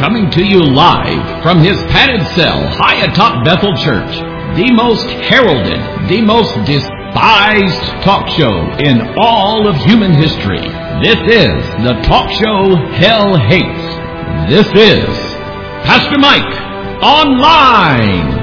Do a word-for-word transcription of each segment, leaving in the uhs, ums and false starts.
coming to you live from his padded cell high atop Bethel Church, the most heralded, the most despised talk show in all of human history. This is the talk show hell hates. This is Pastor Mike Online.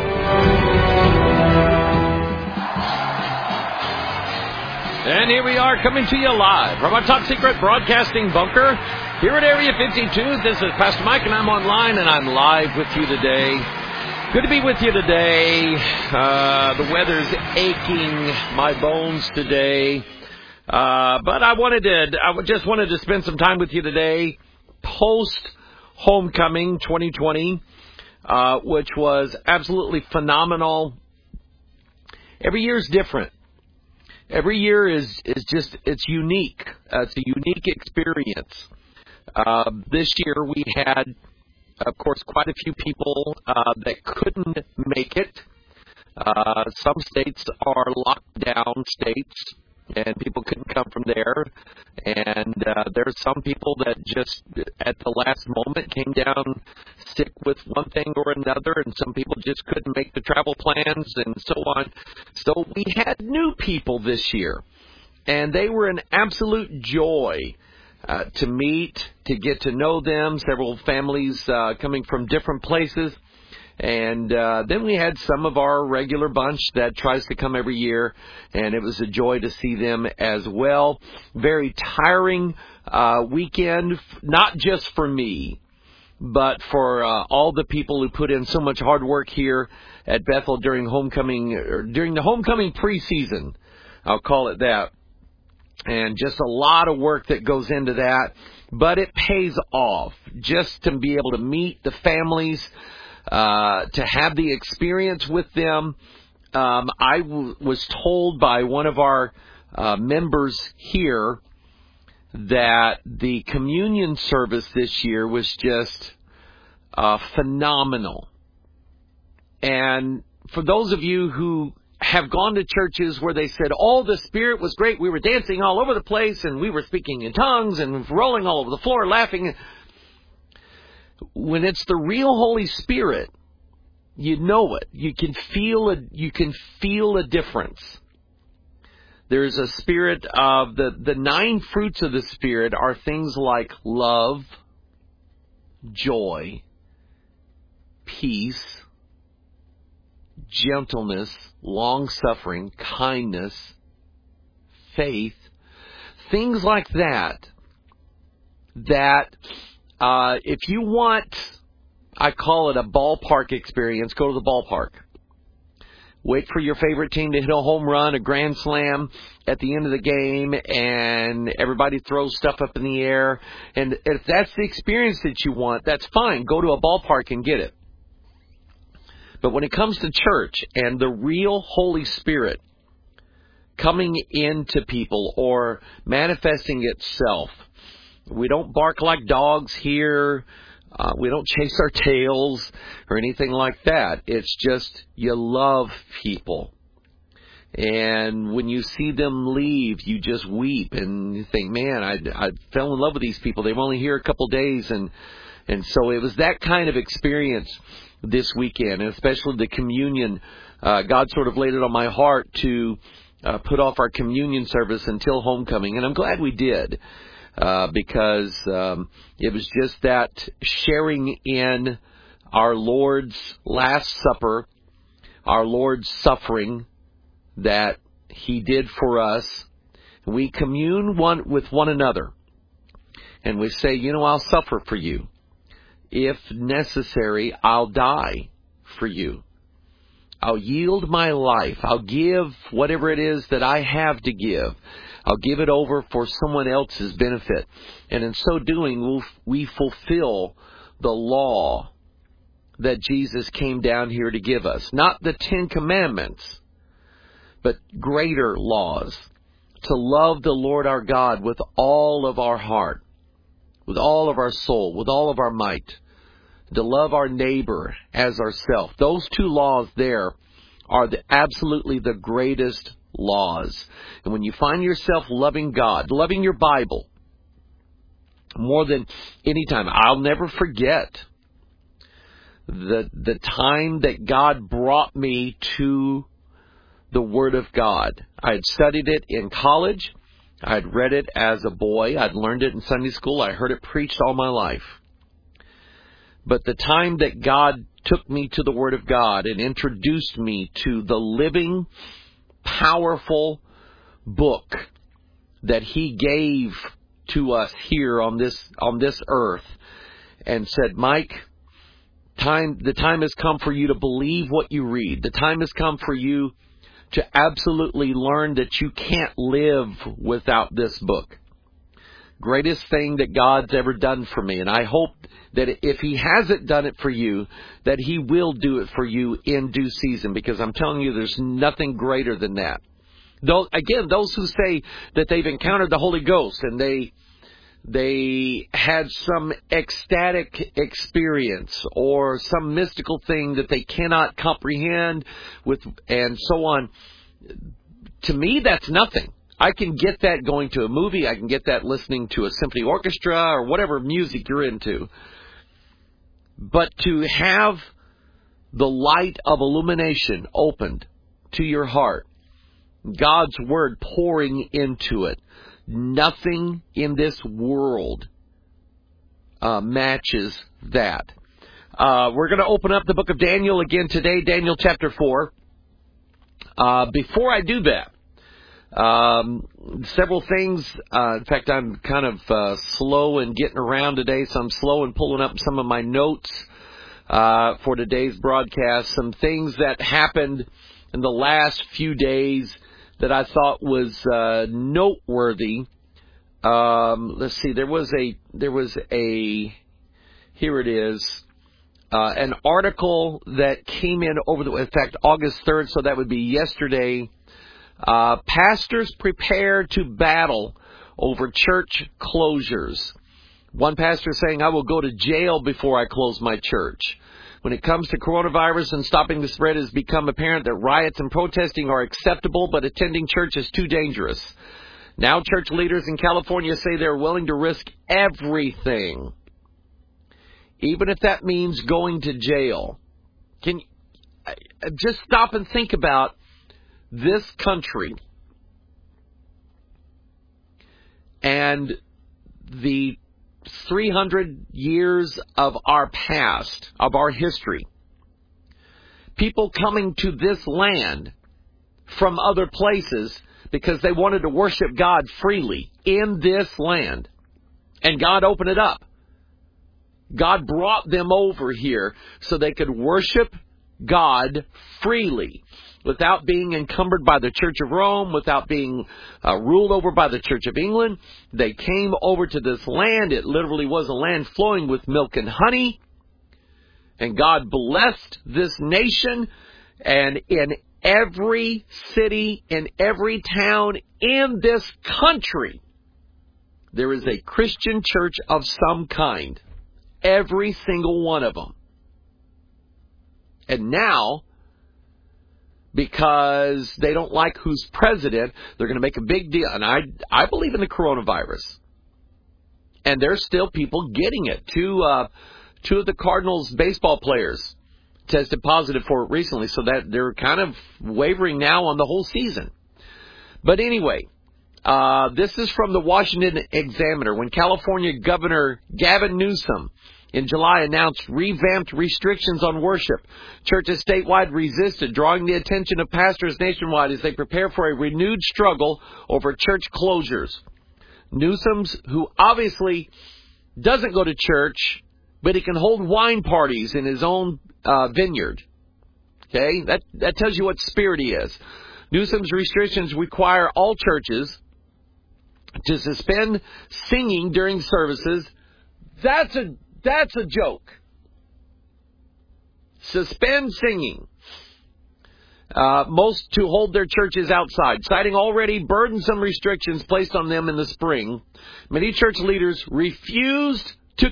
And here we are coming to you live from our top secret broadcasting bunker here at Area fifty-two. This is Pastor Mike, and I'm online, and I'm live with you today. Good to be with you today. Uh, the weather's aching my bones today. Uh, but I wanted to, I just wanted to spend some time with you today post-homecoming twenty twenty, uh, which was absolutely phenomenal. Every year is different. Every year is, is just, it's unique. Uh, it's a unique experience. Uh, this year we had, of course, quite a few people uh, that couldn't make it. Uh, some states are locked down states, and people couldn't come from there. And uh, there's some people that just, at the last moment, came down sick with one thing or another, and some people just couldn't make the travel plans and so on. So we had new people this year, and they were an absolute joy uh, to meet, to get to know them, several families uh, coming from different places. And uh, then we had some of our regular bunch that tries to come every year, and it was a joy to see them as well. Very tiring uh, weekend, not just for me, but for uh, all the people who put in so much hard work here at Bethel during homecoming, or during the homecoming preseason, I'll call it that. And just a lot of work that goes into that, but it pays off just to be able to meet the families, Uh, to have the experience with them. Um, I w- was told by one of our uh, members here that the communion service this year was just uh, phenomenal. And for those of you who have gone to churches where they said, oh, the Spirit was great, we were dancing all over the place, and we were speaking in tongues and rolling all over the floor, laughing. When it's the real Holy Spirit, you know it. You can feel a, you can feel a difference. There's a spirit of the, the nine fruits of the Spirit are things like love, joy, peace, gentleness, long-suffering, kindness, faith, things like that, that Uh, if you want, I call it a ballpark experience, go to the ballpark. Wait for your favorite team to hit a home run, a grand slam at the end of the game, and everybody throws stuff up in the air. And if that's the experience that you want, that's fine. Go to a ballpark and get it. But when it comes to church and the real Holy Spirit coming into people or manifesting itself, we don't bark like dogs here. Uh, we don't chase our tails or anything like that. It's just you love people. And when you see them leave, you just weep and you think, man, I, I fell in love with these people. They were only here a couple days. And, and so it was that kind of experience this weekend, and especially the communion. Uh, God sort of laid it on my heart to uh, put off our communion service until homecoming. And I'm glad we did. Uh, because um, it was just that sharing in our Lord's Last Supper, our Lord's suffering that He did for us. We commune one with one another, and we say, you know, I'll suffer for you. If necessary, I'll die for you. I'll yield my life. I'll give whatever it is that I have to give. I'll give it over for someone else's benefit. And in so doing, we'll, we fulfill the law that Jesus came down here to give us. Not the Ten Commandments, but greater laws. To love the Lord our God with all of our heart, with all of our soul, with all of our might. To love our neighbor as ourselves. Those two laws there are the, absolutely the greatest laws. And when you find yourself loving God, loving your Bible, more than any time. I'll never forget the the time that God brought me to the Word of God. I had studied it in college. I had read it as a boy. I'd learned it in Sunday school. I heard it preached all my life. But the time that God took me to the Word of God and introduced me to the living, powerful book that He gave to us here on this on this earth, and said, Mike, time the time has come for you to believe what you read. The time has come for you to absolutely learn that you can't live without this book. Greatest thing that God's ever done for me. And I hope that if He hasn't done it for you, that He will do it for you in due season. Because I'm telling you, there's nothing greater than that. Though, again, those who say that they've encountered the Holy Ghost and they they had some ecstatic experience or some mystical thing that they cannot comprehend with, and so on, to me, that's nothing. I can get that going to a movie. I can get that listening to a symphony orchestra or whatever music you're into. But to have the light of illumination opened to your heart, God's Word pouring into it, nothing in this world uh, matches that. Uh, we're going to open up the book of Daniel again today, Daniel chapter four. Uh, before I do that, um, several things. Uh, in fact, I'm kind of uh, slow in getting around today, so I'm slow in pulling up some of my notes uh, for today's broadcast. Some things that happened in the last few days that I thought was uh, noteworthy. Um, let's see. There was a there was a here it is uh, an article that came in over the in fact August third, so that would be yesterday. Uh, pastors prepare to battle over church closures. One pastor saying, "I will go to jail before I close my church." When it comes to coronavirus and stopping the spread, it has become apparent that riots and protesting are acceptable, but attending church is too dangerous. Now church leaders in California say they're willing to risk everything, even if that means going to jail. Can you just stop and think about this country and the three hundred years of our past, of our history. People coming to this land from other places because they wanted to worship God freely in this land. And God opened it up. God brought them over here so they could worship God freely, without being encumbered by the Church of Rome, without being uh, ruled over by the Church of England. They came over to this land. It literally was a land flowing with milk and honey. And God blessed this nation. And in every city, in every town in this country, there is a Christian church of some kind. Every single one of them. And now, because they don't like who's president, they're going to make a big deal. And I I believe in the coronavirus. And there's still people getting it. Two, uh, two of the Cardinals baseball players tested positive for it recently, so that they're kind of wavering now on the whole season. But anyway, uh, this is from the Washington Examiner. When California Governor Gavin Newsom in July announced revamped restrictions on worship, churches statewide resisted, drawing the attention of pastors nationwide as they prepare for a renewed struggle over church closures. Newsom's, who obviously doesn't go to church, but he can hold wine parties in his own uh, vineyard. Okay, that that tells you what spirit he is. Newsom's restrictions require all churches to suspend singing during services. That's a That's a joke. Suspend singing. Uh, most to hold their churches outside, citing already burdensome restrictions placed on them in the spring. Many church leaders refused to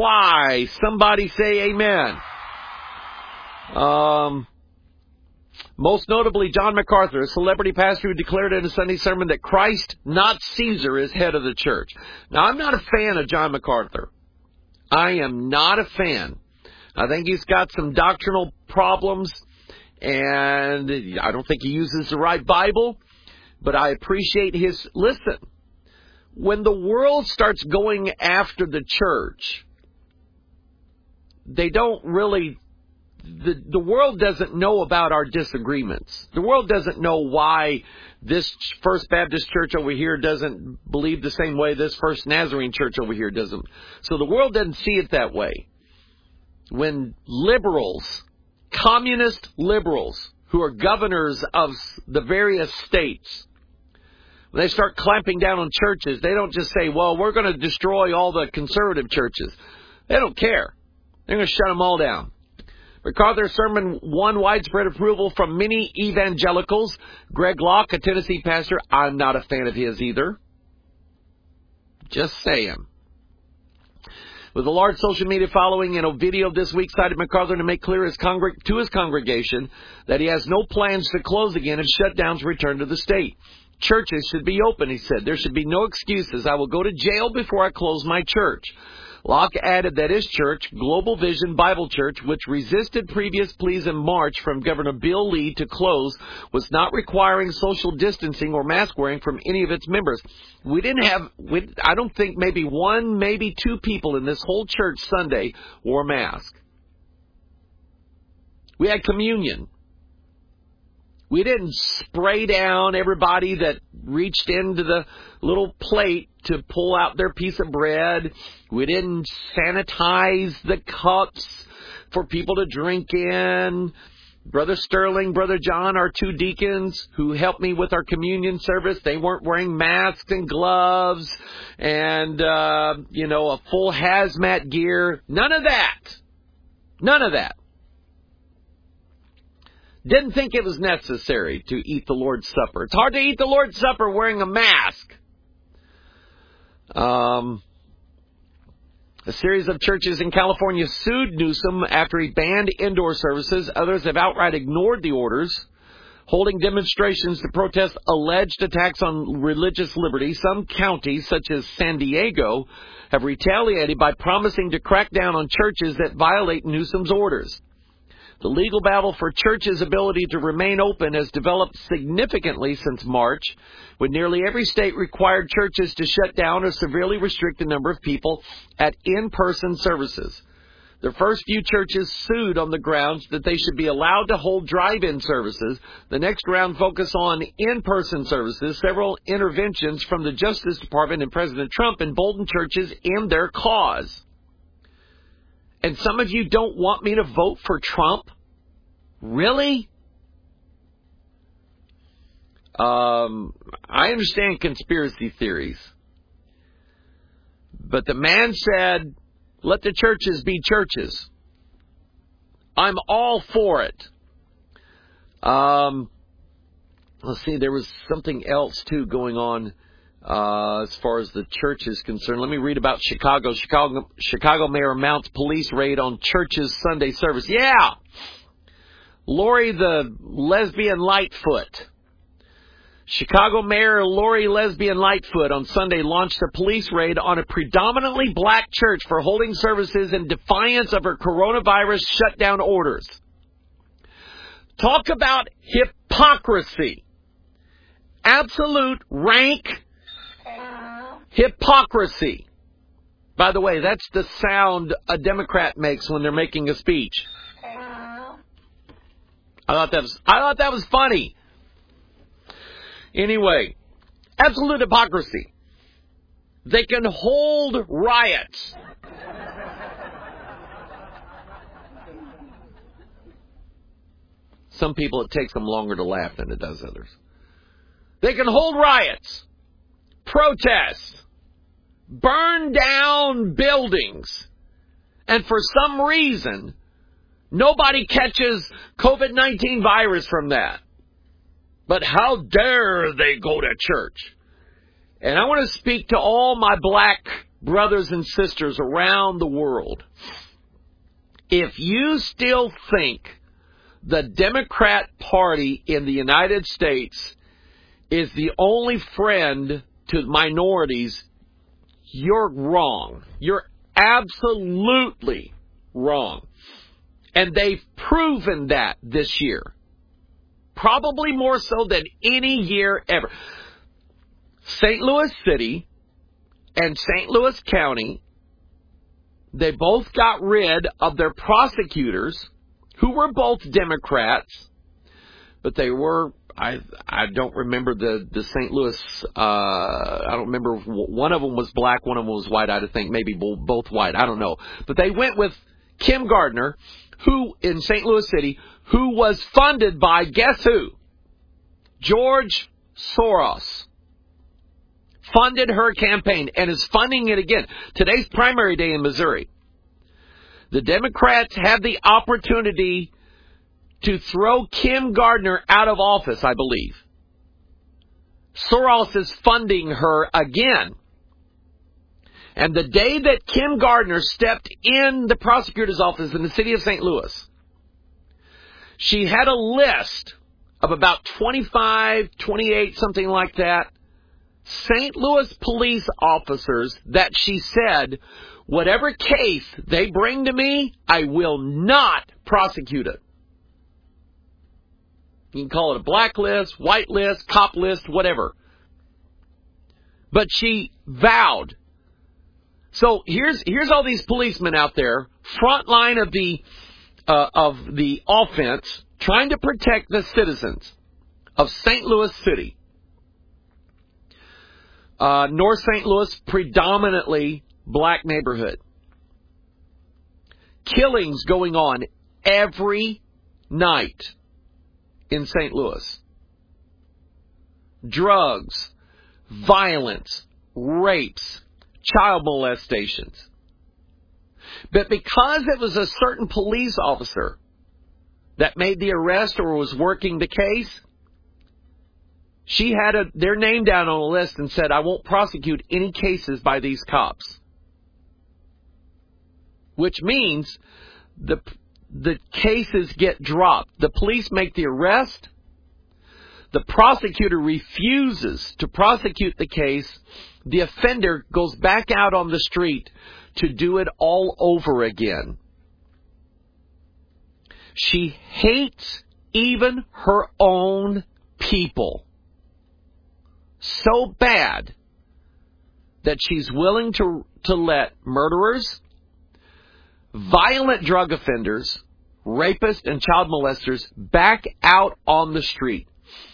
comply. Somebody say amen. Um, Most notably, John MacArthur, a celebrity pastor who declared in a Sunday sermon that Christ, not Caesar, is head of the church. Now, I'm not a fan of John MacArthur. I am not a fan. I think he's got some doctrinal problems, and I don't think he uses the right Bible, but I appreciate his... Listen, when the world starts going after the church, they don't really... The, the world doesn't know about our disagreements. The world doesn't know why this First Baptist Church over here doesn't believe the same way this First Nazarene Church over here doesn't. So the world doesn't see it that way. When liberals, communist liberals, who are governors of the various states, when they start clamping down on churches, they don't just say, well, we're going to destroy all the conservative churches. They don't care. They're going to shut them all down. MacArthur's sermon won widespread approval from many evangelicals. Greg Locke, a Tennessee pastor, I'm not a fan of his either. Just saying. With a large social media following, and a video this week cited MacArthur to make clear his congreg- to his congregation that he has no plans to close again if shutdowns return to the state. Churches should be open, he said. There should be no excuses. I will go to jail before I close my church. Locke added that his church, Global Vision Bible Church, which resisted previous pleas in March from Governor Bill Lee to close, was not requiring social distancing or mask wearing from any of its members. We didn't have, we, I don't think maybe one, maybe two people in this whole church Sunday wore a mask. We had communion. We didn't spray down everybody that reached into the little plate to pull out their piece of bread. We didn't sanitize the cups for people to drink in. Brother Sterling, Brother John, our two deacons who helped me with our communion service, they weren't wearing masks and gloves and, uh, you know, a full hazmat gear. None of that. None of that. Didn't think it was necessary to eat the Lord's Supper. It's hard to eat the Lord's Supper wearing a mask. Um, a series of churches in California sued Newsom after he banned indoor services. Others have outright ignored the orders, holding demonstrations to protest alleged attacks on religious liberty. Some counties, such as San Diego, have retaliated by promising to crack down on churches that violate Newsom's orders. The legal battle for churches' ability to remain open has developed significantly since March, when nearly every state required churches to shut down or severely restrict the number of people at in-person services. The first few churches sued on the grounds that they should be allowed to hold drive-in services. The next round focused on in-person services. Several interventions from the Justice Department and President Trump emboldened churches in their cause. And some of you don't want me to vote for Trump? Really? Um, I understand conspiracy theories. But the man said, let the churches be churches. I'm all for it. Um, let's see, there was something else, too, going on. Uh, as far as the church is concerned, let me read about Chicago. Chicago, Chicago Mayor mounts police raid on church's Sunday service. Yeah! Lori the lesbian Lightfoot. Chicago Mayor Lori Lesbian Lightfoot on Sunday launched a police raid on a predominantly black church for holding services in defiance of her coronavirus shutdown orders. Talk about hypocrisy. Absolute rank hypocrisy. By the way, that's the sound a Democrat makes when they're making a speech. I thought that was, I thought that was funny. Anyway, absolute hypocrisy. They can hold riots. Some people, it takes them longer to laugh than it does others. They can hold riots, protests, burn down buildings, and for some reason, nobody catches COVID nineteen virus from that. But how dare they go to church? And I want to speak to all my black brothers and sisters around the world. If you still think the Democrat Party in the United States is the only friend to minorities, you're wrong. You're absolutely wrong. And they've proven that this year. Probably more so than any year ever. Saint Louis City and Saint Louis County, they both got rid of their prosecutors, who were both Democrats, but they were, I I don't remember the, the Saint Louis, uh, I don't remember, one of them was black, one of them was white, I think maybe both white, I don't know. But they went with Kim Gardner, who, in Saint Louis City, who was funded by, guess who? George Soros. Funded her campaign and is funding it again. Today's primary day in Missouri. The Democrats have the opportunity to throw Kim Gardner out of office, I believe. Soros is funding her again. And the day that Kim Gardner stepped in the prosecutor's office in the city of Saint Louis, she had a list of about twenty-five, twenty-eight, something like that, Saint Louis police officers that she said, whatever case they bring to me, I will not prosecute it. You can call it a blacklist, white list, cop list, whatever. But she vowed. So here's here's all these policemen out there, front line of the uh, of the offense, trying to protect the citizens of Saint Louis City. Uh, North Saint Louis, predominantly black neighborhood. Killings going on every night in Saint Louis. Drugs, violence, rapes, child molestations. But because it was a certain police officer that made the arrest or was working the case, she had a, their name down on a list and said, I won't prosecute any cases by these cops. Which means the the cases get dropped. The police make the arrest. The prosecutor refuses to prosecute the case. The offender goes back out on the street to do it all over again. She hates even her own people so bad that she's willing to to let murderers, violent drug offenders, rapists, and child molesters back out on the street.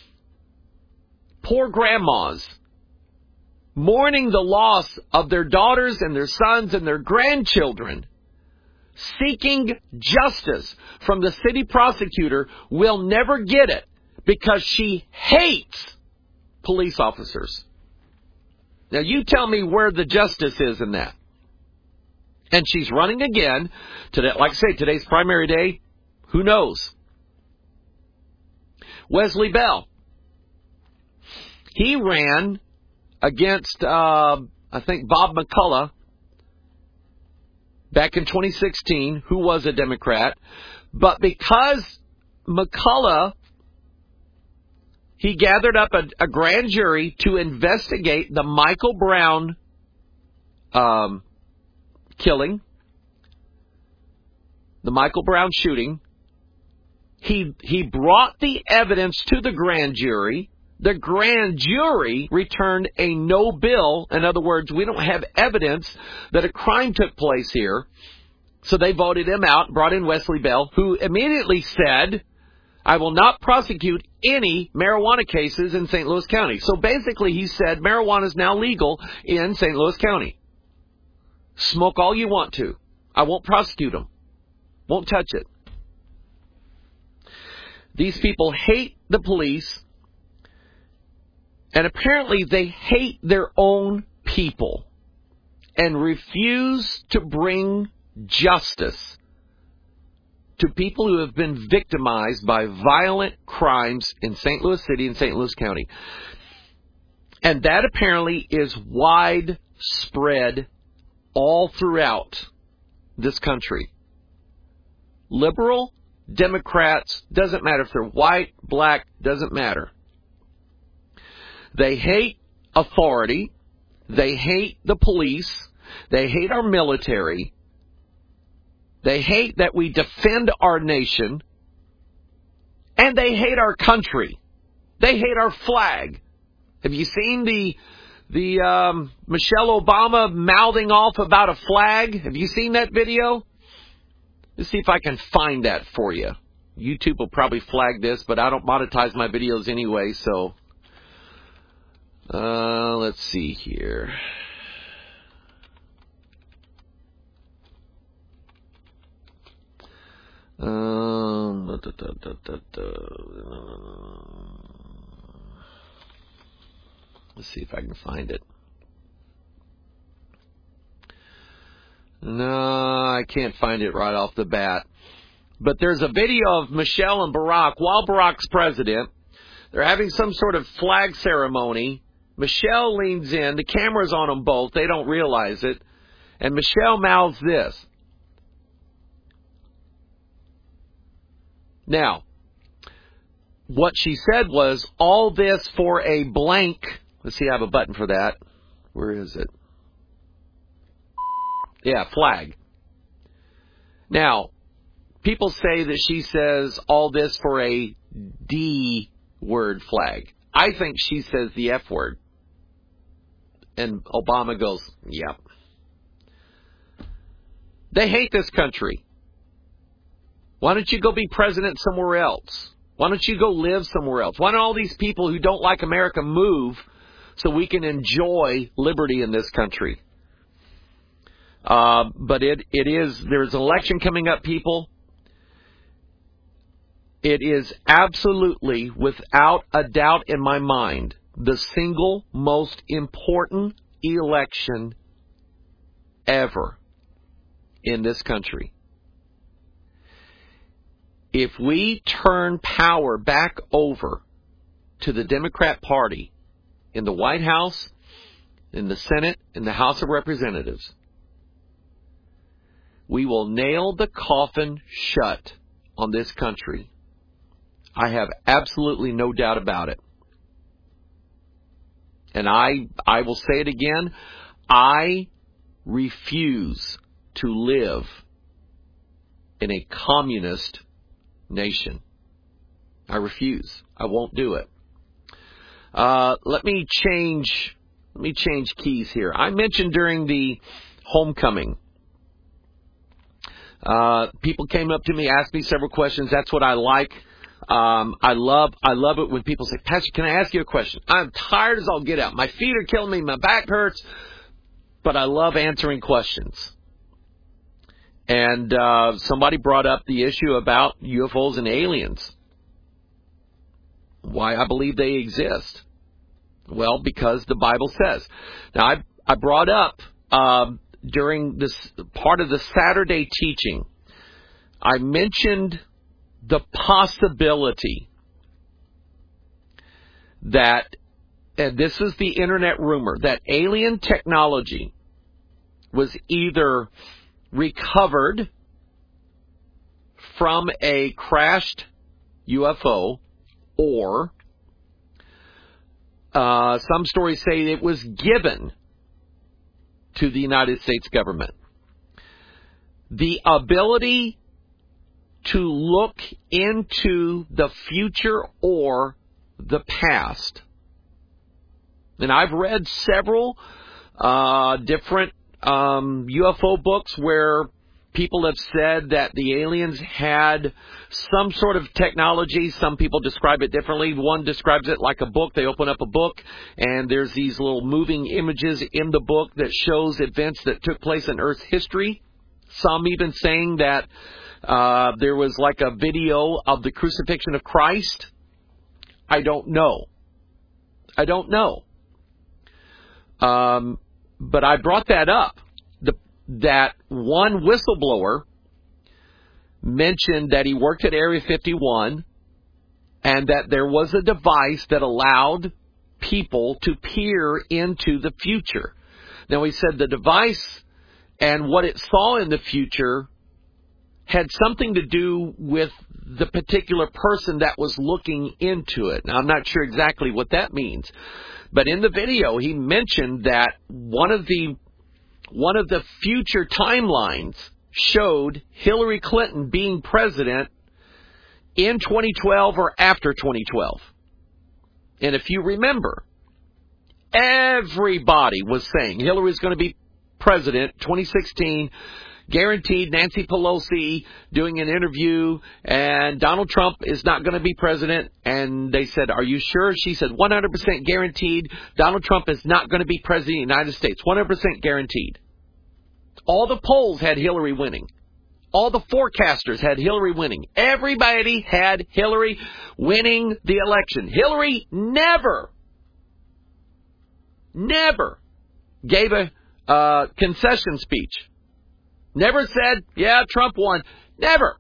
Poor grandmas mourning the loss of their daughters and their sons and their grandchildren, seeking justice from the city prosecutor, will never get it because she hates police officers. Now you tell me where the justice is in that. And she's running again. Today, like I say, today's primary day. Who knows? Wesley Bell. He ran against, uh, I think, Bob McCullough back in twenty sixteen, who was a Democrat. But because McCullough, he gathered up a, a grand jury to investigate the Michael Brown um, killing, the Michael Brown shooting. He he brought the evidence to the grand jury. The grand jury returned a no bill. In other words, we don't have evidence that a crime took place here. So they voted him out, brought in Wesley Bell, who immediately said, I will not prosecute any marijuana cases in Saint Louis County. So basically he said marijuana is now legal in Saint Louis County. Smoke all you want to. I won't prosecute them. Won't touch it. These people hate the police. And apparently they hate their own people and refuse to bring justice to people who have been victimized by violent crimes in Saint Louis City and Saint Louis County. And that apparently is widespread all throughout this country. Liberal, Democrats, doesn't matter if they're white, black, doesn't matter. They hate authority. They hate the police. They hate our military. They hate that we defend our nation. And they hate our country. They hate our flag. Have you seen the the um, Michelle Obama mouthing off about a flag? Have you seen that video? Let's see if I can find that for you. YouTube will probably flag this, but I don't monetize my videos anyway, so uh, let's see here. Um, da, da, da, da, da. Let's see if I can find it. No, I can't find it right off the bat. But there's a video of Michelle and Barack while Barack's president. They're having some sort of flag ceremony. Michelle leans in. The camera's on them both. They don't realize it. And Michelle mouths this. Now, what she said was, all this for a blank. Let's see, I have a button for that. Where is it? Yeah, flag. Now, people say that she says all this for a D word flag. I think she says the F word. And Obama goes, yep. They hate this country. Why don't you go be president somewhere else? Why don't you go live somewhere else? Why don't all these people who don't like America move so we can enjoy liberty in this country? Uh, but it, it is, there's an election coming up, people. It is absolutely, without a doubt in my mind, the single most important election ever in this country. If we turn power back over to the Democrat Party in the White House, in the Senate, in the House of Representatives, we will nail the coffin shut on this country. I have absolutely no doubt about it. And I, I will say it again, I refuse to live in a communist nation. I refuse. I won't do it. Uh, let me change, let me change keys here. I mentioned during the homecoming, uh, people came up to me, asked me several questions. That's what I like. Um, I love, I love it when people say, Pastor, can I ask you a question? I'm tired as all get out. My feet are killing me. My back hurts. But I love answering questions. And uh, somebody brought up the issue about U F Os and aliens. Why I believe they exist. Well, because the Bible says. Now, I, I brought up um, during this part of the Saturday teaching, I mentioned the possibility that, and this is the internet rumor, that alien technology was either recovered from a crashed U F O, or uh, some stories say it was given to the United States government. The ability to look into the future or the past. And I've read several uh, different um, U F O books where people have said that the aliens had some sort of technology. Some people describe it differently. One describes it like a book. They open up a book, and there's these little moving images in the book that shows events that took place in Earth's history. Some even saying that uh, there was like a video of the crucifixion of Christ. I don't know. I don't know. Um, but I brought that up. The, that one whistleblower mentioned that he worked at Area fifty-one and that there was a device that allowed people to peer into the future. Now, he said the device and what it saw in the future had something to do with the particular person that was looking into it. Now, I'm not sure exactly what that means. But in the video, he mentioned that one of the one of the future timelines showed Hillary Clinton being president in twenty twelve or after twenty twelve. And if you remember, everybody was saying Hillary's going to be president twenty sixteen, guaranteed. Nancy Pelosi doing an interview, and Donald Trump is not going to be president. And they said, are you sure? She said, one hundred percent guaranteed. Donald Trump is not going to be president of the United States. one hundred percent guaranteed. All the polls had Hillary winning. All the forecasters had Hillary winning. Everybody had Hillary winning the election. Hillary never, never gave a uh, concession speech. Never said, yeah, Trump won. Never.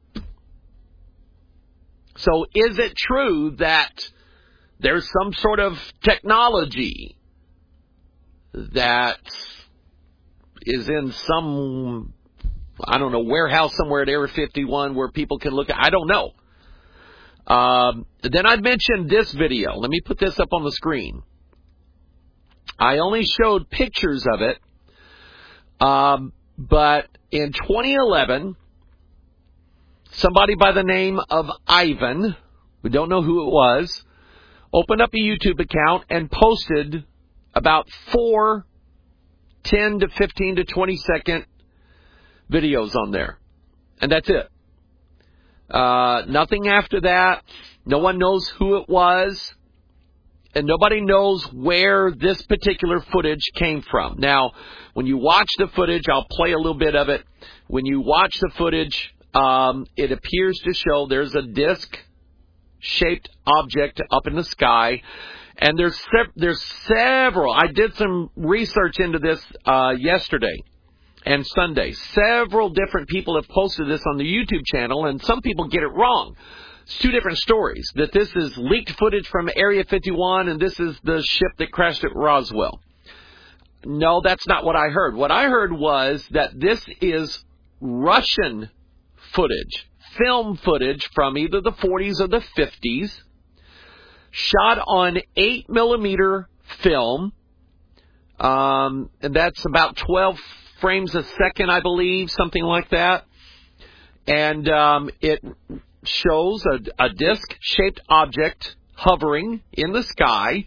So is it true that there's some sort of technology that is in some, I don't know, warehouse somewhere at Area fifty-one where people can look at? I don't know. Um, then I mentioned this video. Let me put this up on the screen. I only showed pictures of it, um, but in twenty eleven, somebody by the name of Ivan, we don't know who it was, opened up a YouTube account and posted about four ten to fifteen to twenty second videos on there. And that's it. Uh, nothing after that. No one knows who it was. And nobody knows where this particular footage came from. Now, when you watch the footage, I'll play a little bit of it. When you watch the footage, um, it appears to show there's a disc-shaped object up in the sky. And there's se- there's several. I did some research into this uh, yesterday and Sunday. Several different people have posted this on the YouTube channel, and some people get it wrong. It's two different stories, that this is leaked footage from Area fifty-one and this is the ship that crashed at Roswell. No, that's not what I heard. What I heard was that this is Russian footage, film footage from either the forties or the fifties, shot on eight millimeter film, um, and that's about twelve frames a second, I believe, something like that. And um, it shows a, a disc-shaped object hovering in the sky.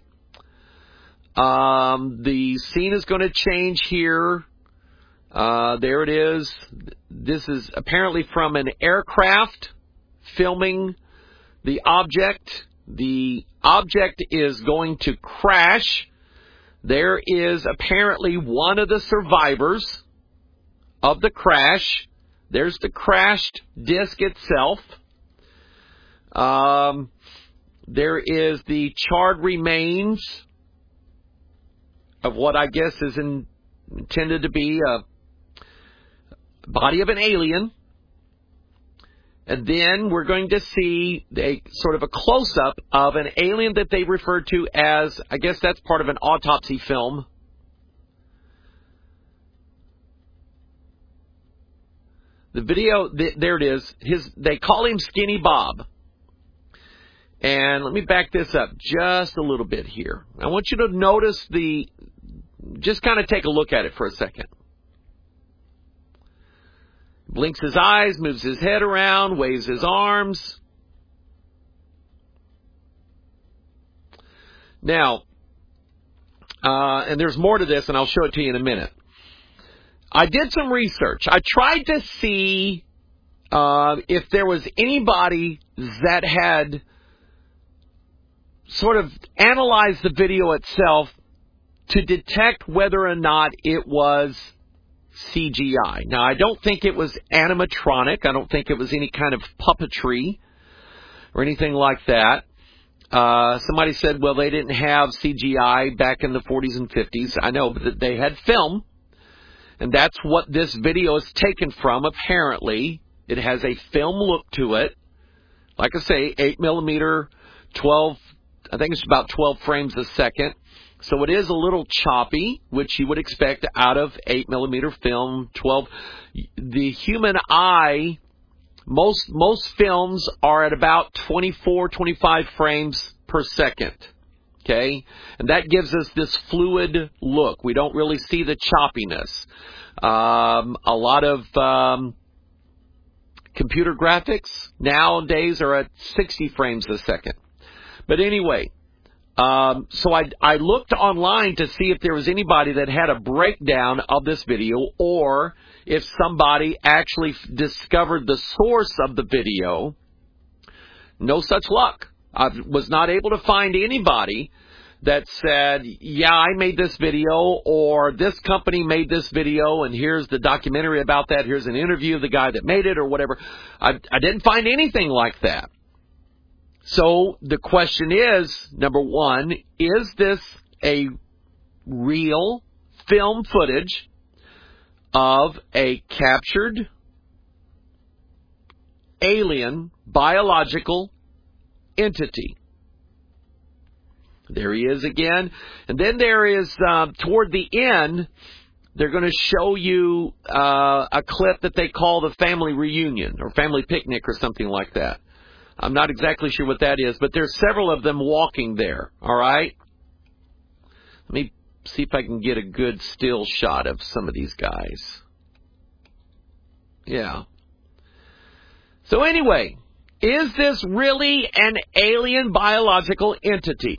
Um, the scene is going to change here. Uh, there it is. This is apparently from an aircraft filming the object. The object is going to crash. There is apparently one of the survivors of the crash. There's the crashed disc itself. Um, there is the charred remains of what I guess is in, intended to be a body of an alien. And then we're going to see a sort of a close-up of an alien that they refer to as, I guess that's part of an autopsy film. The video, th- there it is. His, they call him Skinny Bob. And let me back this up just a little bit here. I want you to notice the, just kind of take a look at it for a second. Blinks his eyes, moves his head around, waves his arms. Now, uh, and there's more to this, and I'll show it to you in a minute. I did some research. I tried to see uh, if there was anybody that had sort of analyzed the video itself to detect whether or not it was C G I. Now, I don't think it was animatronic. I don't think it was any kind of puppetry or anything like that. Uh, somebody said, well, they didn't have C G I back in the forties and fifties. I know, but they had film. And that's what this video is taken from, apparently. It has a film look to it. Like I say, eight millimeter, twelve, I think it's about twelve frames a second. So it is a little choppy, which you would expect out of eight millimeter film, twelve. The human eye Most most films are at about twenty-four, twenty-five frames per second. Okay? And that gives us this fluid look. We don't really see the choppiness. Um, a lot of um, computer graphics nowadays are at sixty frames a second. But anyway, um, so I, I looked online to see if there was anybody that had a breakdown of this video, or if somebody actually f- discovered the source of the video. No such luck. I was not able to find anybody that said, yeah, I made this video, or this company made this video, and here's the documentary about that. Here's an interview of the guy that made it, or whatever. I, I didn't find anything like that. So the question is, number one, is this a real film footage of a captured alien biological entity? There he is again. And then there is, uh, toward the end, they're going to show you uh, a clip that they call the family reunion or family picnic or something like that. I'm not exactly sure what that is, but there's several of them walking there, all right? Let me see if I can get a good still shot of some of these guys. Yeah. So anyway, is this really an alien biological entity?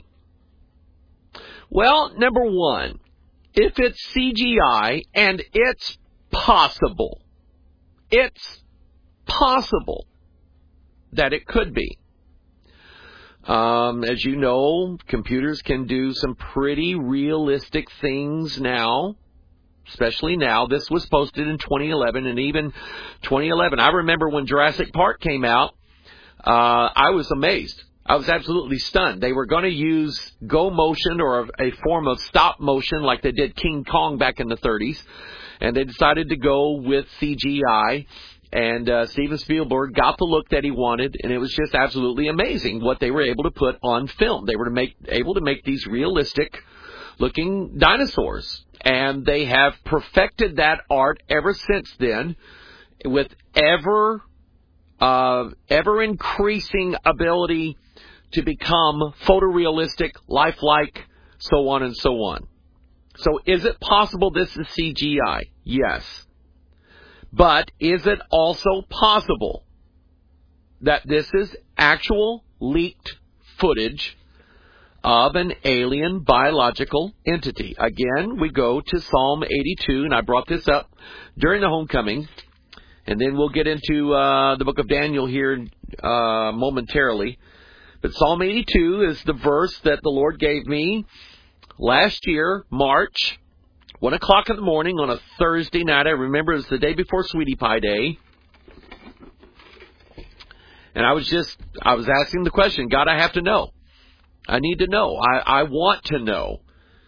Well, number one, if it's C G I, and it's possible, it's possible that it could be. Um, as you know, computers can do some pretty realistic things now, especially now. This was posted in twenty eleven, and even twenty eleven. I remember when Jurassic Park came out, uh, I was amazed. I was absolutely stunned. They were going to use Go Motion, or a, a form of stop motion like they did King Kong back in the thirties. And they decided to go with C G I. And uh, Steven Spielberg got the look that he wanted, and it was just absolutely amazing what they were able to put on film. They were to make, able to make these realistic-looking dinosaurs. And they have perfected that art ever since then with ever, uh, ever-increasing ability to become photorealistic, lifelike, so on and so on. So is it possible this is C G I? Yes. But is it also possible that this is actual leaked footage of an alien biological entity? Again, we go to Psalm eighty-two, and I brought this up during the homecoming, and then we'll get into uh, the book of Daniel here uh, momentarily. But Psalm eighty-two is the verse that the Lord gave me last year, March, one o'clock in the morning on a Thursday night. I remember it was the day before Sweetie Pie Day. And I was just, I was asking the question, God, I have to know. I need to know. I, I want to know.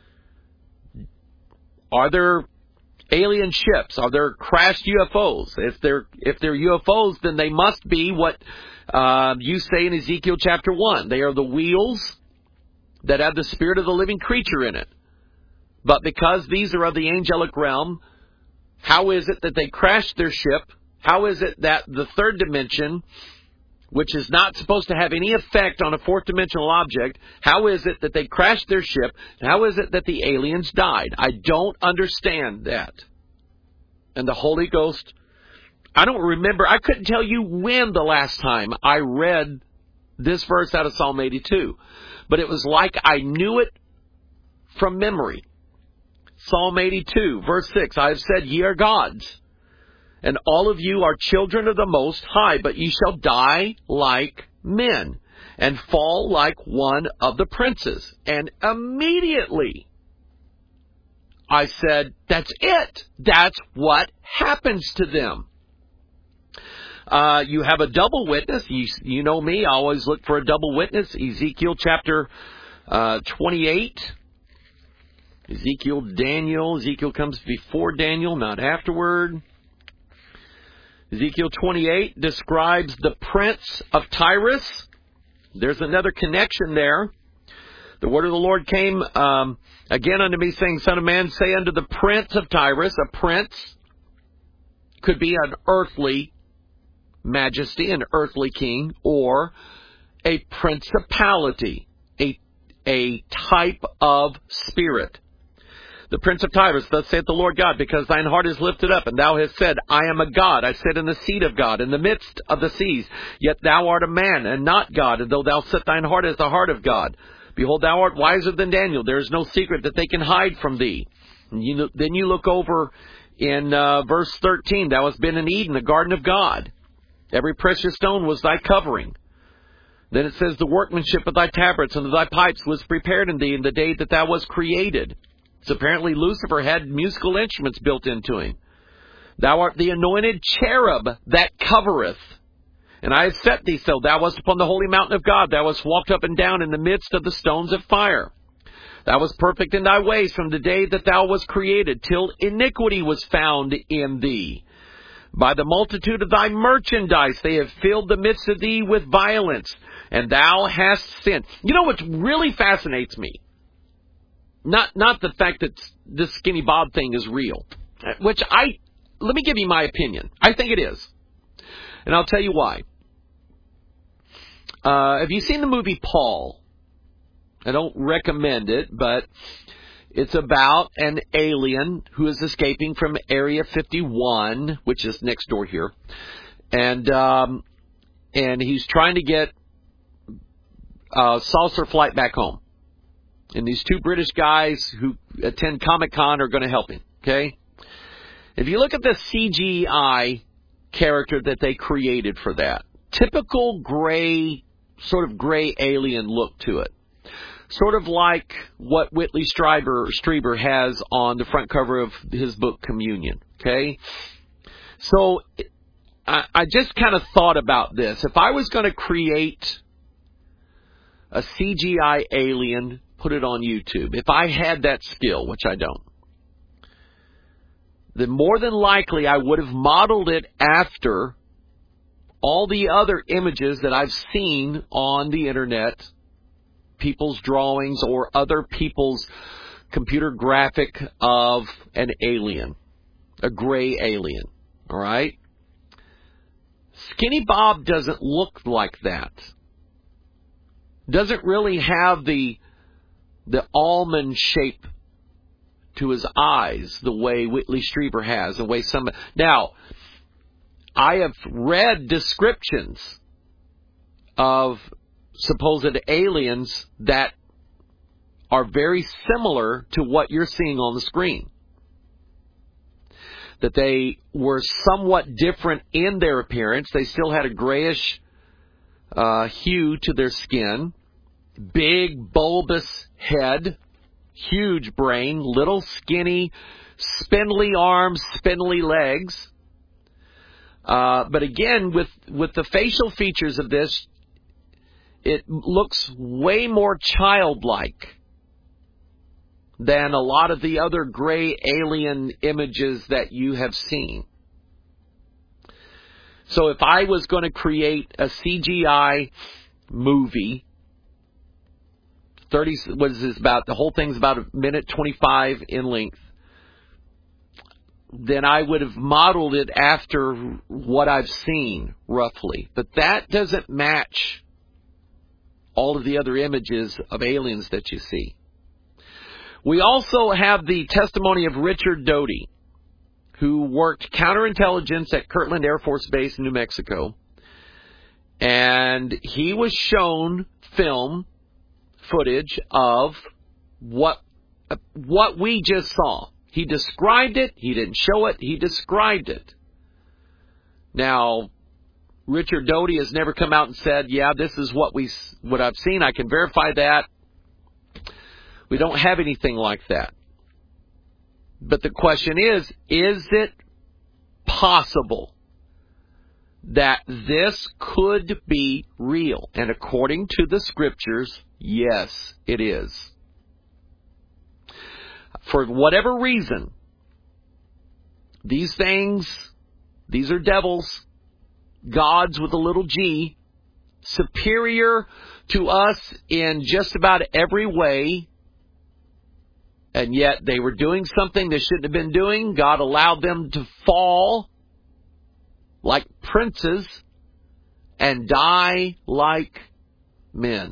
Are there alien ships? Are there crashed U F Os? If they're, if they're U F Os, then they must be what uh, you say in Ezekiel chapter one. They are the wheels that have the spirit of the living creature in it. But because these are of the angelic realm, how is it that they crashed their ship? How is it that the third dimension, which is not supposed to have any effect on a fourth dimensional object, how is it that they crashed their ship? How is it that the aliens died? I don't understand that. And the Holy Ghost, I don't remember, I couldn't tell you when the last time I read this verse out of Psalm eighty-two. But it was like I knew it from memory. Psalm eighty-two, verse six, I have said, ye are gods, and all of you are children of the Most High, but ye shall die like men, and fall like one of the princes. And immediately I said, that's it. That's what happens to them. Uh, you have a double witness. You, you know me, I always look for a double witness. Ezekiel chapter uh, twenty-eight. Ezekiel, Daniel. Ezekiel comes before Daniel, not afterward. Ezekiel twenty-eight describes the prince of Tyrus. There's another connection there. The word of the Lord came um, again unto me, saying, Son of man, say unto the prince of Tyrus. A prince could be an earthly majesty, an earthly king, or a principality, a, a type of spirit. The Prince of Tyrus, thus saith the Lord God, because thine heart is lifted up, and thou hast said, I am a God, I sit in the seat of God, in the midst of the seas. Yet thou art a man, and not God, and though thou set thine heart as the heart of God. Behold, thou art wiser than Daniel. There is no secret that they can hide from thee. And you, then you look over in uh, verse thirteen. Thou hast been in Eden, the garden of God. Every precious stone was thy covering. Then it says, the workmanship of thy tabrets and of thy pipes was prepared in thee in the day that thou wast created. So apparently Lucifer had musical instruments built into him. Thou art the anointed cherub that covereth. And I have set thee so. Thou wast upon the holy mountain of God. Thou wast walked up and down in the midst of the stones of fire. Thou wast perfect in thy ways from the day that thou wast created, till iniquity was found in thee. By the multitude of thy merchandise they have filled the midst of thee with violence, and thou hast sinned. You know what really fascinates me? Not not the fact that this Skinny Bob thing is real, which I, let me give you my opinion. I think it is. And I'll tell you why. Uh, have you seen the movie Paul? I don't recommend it, but it's about an alien who is escaping from Area fifty-one, which is next door here. And um, and he's trying to get a saucer flight back home. And these two British guys who attend Comic-Con are going to help him, okay? If you look at the C G I character that they created for that, typical gray, sort of gray alien look to it. Sort of like what Whitley Strieber, Strieber has on the front cover of his book Communion, okay? So I, I just kind of thought about this. If I was going to create a C G I alien, put it on YouTube, if I had that skill, which I don't, then more than likely I would have modeled it after all the other images that I've seen on the internet, people's drawings or other people's computer graphic of an alien, a gray alien, all right? Skinny Bob doesn't look like that. Doesn't really have the the almond shape to his eyes the way Whitley Strieber has, the way some... Now, I have read descriptions of supposed aliens that are very similar to what you're seeing on the screen. That they were somewhat different in their appearance. They still had a grayish uh, hue to their skin. Big, bulbous head. Huge brain. Little, skinny, spindly arms, spindly legs. Uh, but again, with, with the facial features of this, it looks way more childlike than a lot of the other gray alien images that you have seen. So if I was going to create a C G I movie, thirty, what is this about? The whole thing's about a minute twenty-five in length. Then I would have modeled it after what I've seen, roughly. But that doesn't match all of the other images of aliens that you see. We also have the testimony of Richard Doty, who worked counterintelligence at Kirtland Air Force Base in New Mexico. And he was shown film footage of what what we just saw. He described it. He didn't show it. He described it. Now, Richard Doty has never come out and said, yeah, this is what we what I've seen. I can verify that. We don't have anything like that. But the question is, is it possible that this could be real? And according to the scriptures, yes, it is. For whatever reason, these things, these are devils, gods with a little g, superior to us in just about every way, and yet they were doing something they shouldn't have been doing. God allowed them to fall like princes and die like men.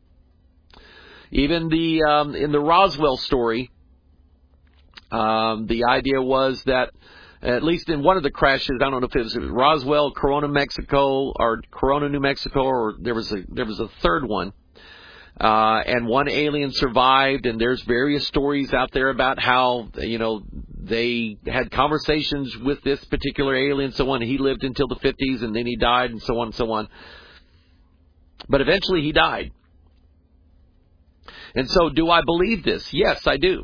Even the um, in the Roswell story, um, the idea was that, at least in one of the crashes, I don't know if it was Roswell, Corona, Mexico, or Corona, New Mexico, or there was a there was a third one. Uh, and one alien survived, and there's various stories out there about how, you know, they had conversations with this particular alien, so on. He lived until the fifties, and then he died, and so on and so on. But eventually he died. And so, do I believe this? Yes, I do.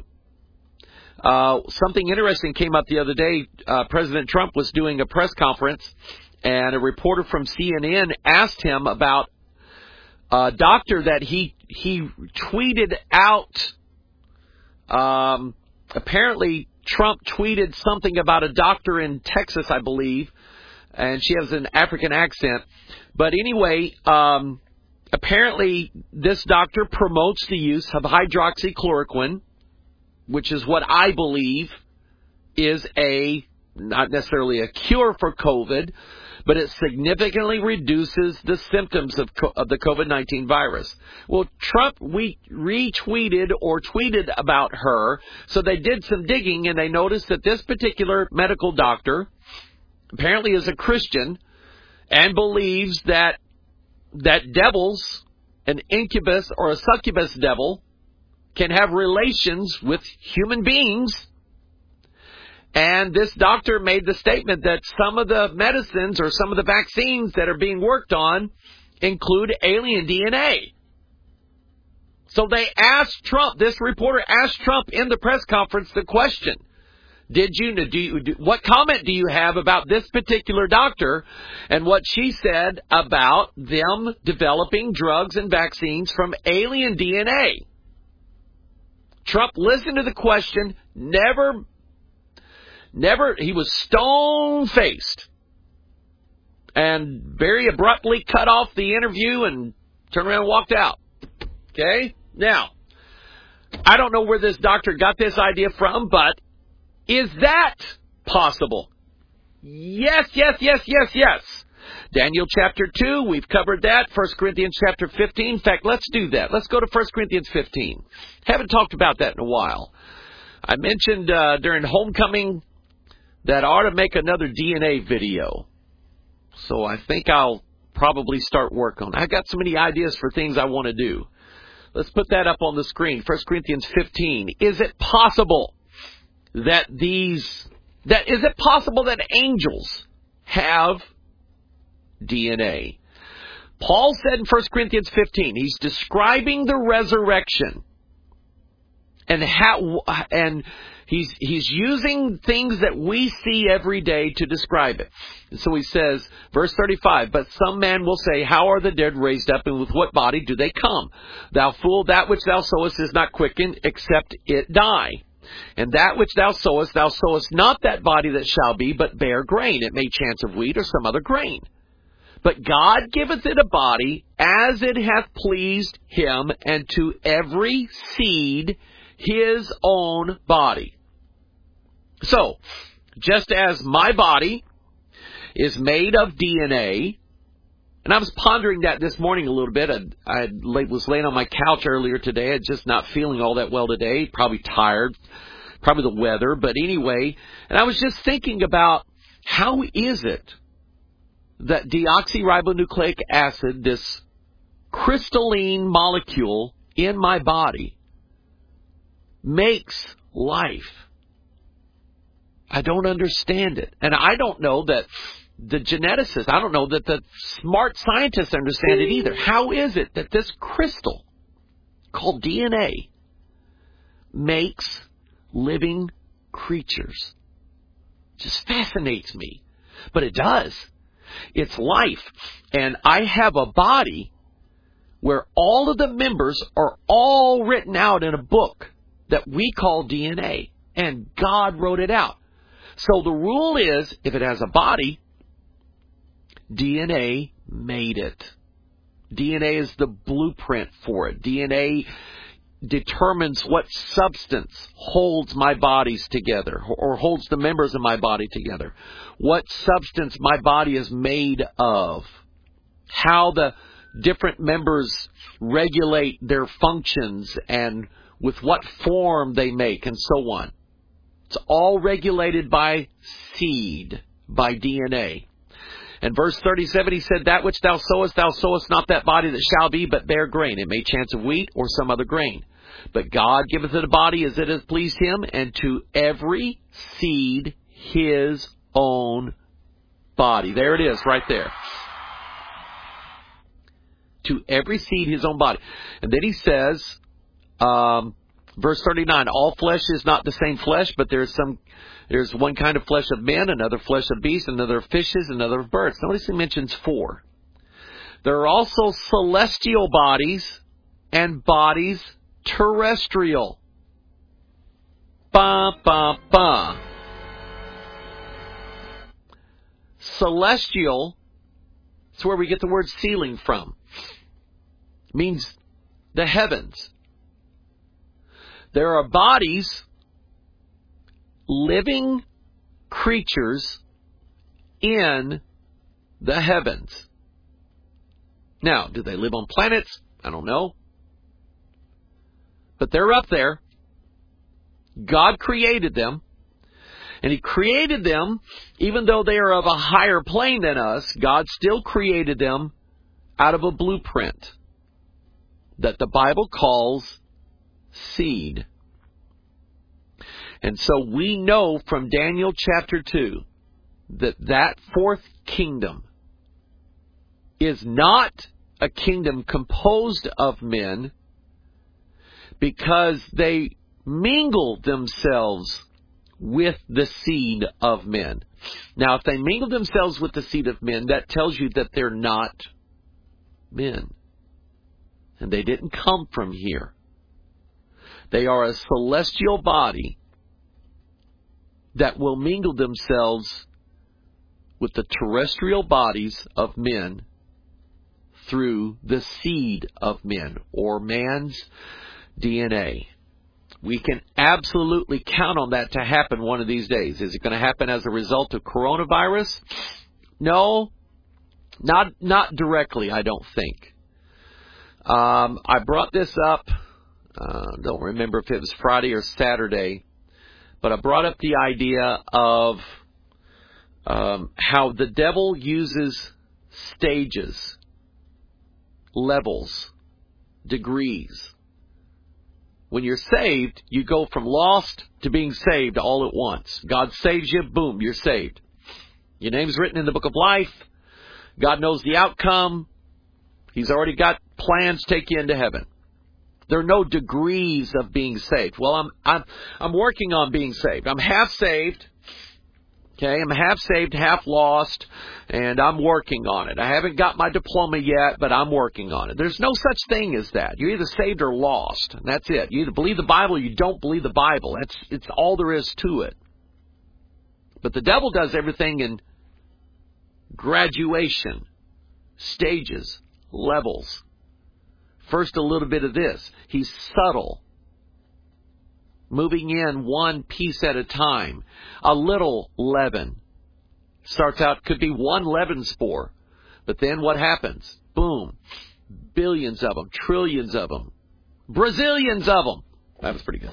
Uh, something interesting came up the other day. Uh, President Trump was doing a press conference, and a reporter from C N N asked him about a doctor that he he tweeted out. Um, apparently, Trump tweeted something about a doctor in Texas, I believe, and she has an African accent. But anyway, um, apparently this doctor promotes the use of hydroxychloroquine, which is what I believe is a, not necessarily a cure for COVID, but it significantly reduces the symptoms of, of the COVID nineteen virus. Well, Trump we retweeted or tweeted about her, so they did some digging, and they noticed that this particular medical doctor apparently is a Christian and believes that that devils, an incubus or a succubus devil, can have relations with human beings. And this doctor made the statement that some of the medicines or some of the vaccines that are being worked on include alien D N A. So they asked Trump, this reporter asked Trump in the press conference the question, did you, do you, do, what comment do you have about this particular doctor and what she said about them developing drugs and vaccines from alien D N A? Trump listened to the question, never Never, he was stone-faced and very abruptly cut off the interview and turned around and walked out. Okay? Now, I don't know where this doctor got this idea from, but is that possible? Yes, yes, yes, yes, yes. Daniel chapter two, we've covered that. First Corinthians chapter fifteen. In fact, let's do that. Let's go to First Corinthians fifteen. Haven't talked about that in a while. I mentioned uh, during homecoming that I ought to make another D N A video. So I think I'll probably start work on it. I've got so many ideas for things I want to do. Let's put that up on the screen. First Corinthians fifteen. Is it possible that these, that, is it possible that angels have D N A? Paul said in First Corinthians fifteen, he's describing the resurrection. And how, and he's, he's using things that we see every day to describe it. And so he says, verse thirty-five, but some man will say, how are the dead raised up, and with what body do they come? Thou fool, that which thou sowest is not quickened, except it die. And that which thou sowest, thou sowest not that body that shall be, but bare grain. It may chance of wheat or some other grain. But God giveth it a body as it hath pleased him, and to every seed his own body. So, just as my body is made of D N A, and I was pondering that this morning a little bit. I, I was laying on my couch earlier today. I'm just not feeling all that well today. Probably tired. Probably the weather. But anyway, and I was just thinking about how is it that deoxyribonucleic acid, this crystalline molecule in my body, makes life. I don't understand it. And I don't know that the geneticists, I don't know that the smart scientists understand it either. How is it that this crystal called D N A makes living creatures? It just fascinates me. But it does. It's life. And I have a body where all of the members are all written out in a book that we call D N A, and God wrote it out. So the rule is, if it has a body, D N A made it. D N A is the blueprint for it. D N A determines what substance holds my bodies together, or holds the members of my body together. What substance my body is made of. how the different members regulate their functions and with what form they make and so on. It's all regulated by seed, by D N A. And verse thirty-seven, he said, that which thou sowest, thou sowest not that body that shall be, but bare grain. It may chance of wheat or some other grain. But God giveth it a body as it hath pleased him, and to every seed his own body. There it is, right there. To every seed his own body. And then he says, um, verse thirty-nine, all flesh is not the same flesh, but there is some, there's one kind of flesh of men, another flesh of beasts, another of fishes, another of birds. Notice he mentions four. There are also celestial bodies and bodies terrestrial. Ba, ba, ba. Celestial, that's where we get the word ceiling from. It means the heavens. There are bodies, living creatures in the heavens. Now, do they live on planets? I don't know. But they're up there. God created them. And He created them, even though they are of a higher plane than us, God still created them out of a blueprint that the Bible calls seed. And so we know from Daniel chapter two that that fourth kingdom is not a kingdom composed of men, because they mingled themselves with the seed of men. Now, if they mingled themselves with the seed of men, that tells you that they're not men. And they didn't come from here. They are a celestial body that will mingle themselves with the terrestrial bodies of men through the seed of men, or man's D N A. We can absolutely count on that to happen one of these days. Is it going to happen as a result of coronavirus? No, not not directly, I don't think. Um, I brought this up, uh, don't remember if it was Friday or Saturday, but I brought up the idea of um, how the devil uses stages, levels, degrees. When you're saved, you go from lost to being saved all at once. God saves you, boom, you're saved. Your name's written in the book of life. God knows the outcome. He's already got plans to take you into heaven. There are no degrees of being saved. Well, I'm I'm I'm working on being saved. I'm half saved. Okay, I'm half saved, half lost, and I'm working on it. I haven't got my diploma yet, but I'm working on it. There's no such thing as that. You're either saved or lost, and that's it. You either believe the Bible or you don't believe the Bible. That's it's all there is to it. But the devil does everything in graduation, stages, levels. First, a little bit of this. He's subtle. Moving in one piece at a time. A little leaven. Starts out, could be one leaven spore. But then what happens? Boom. Billions of them. Trillions of them. Brazilians of them. That was pretty good.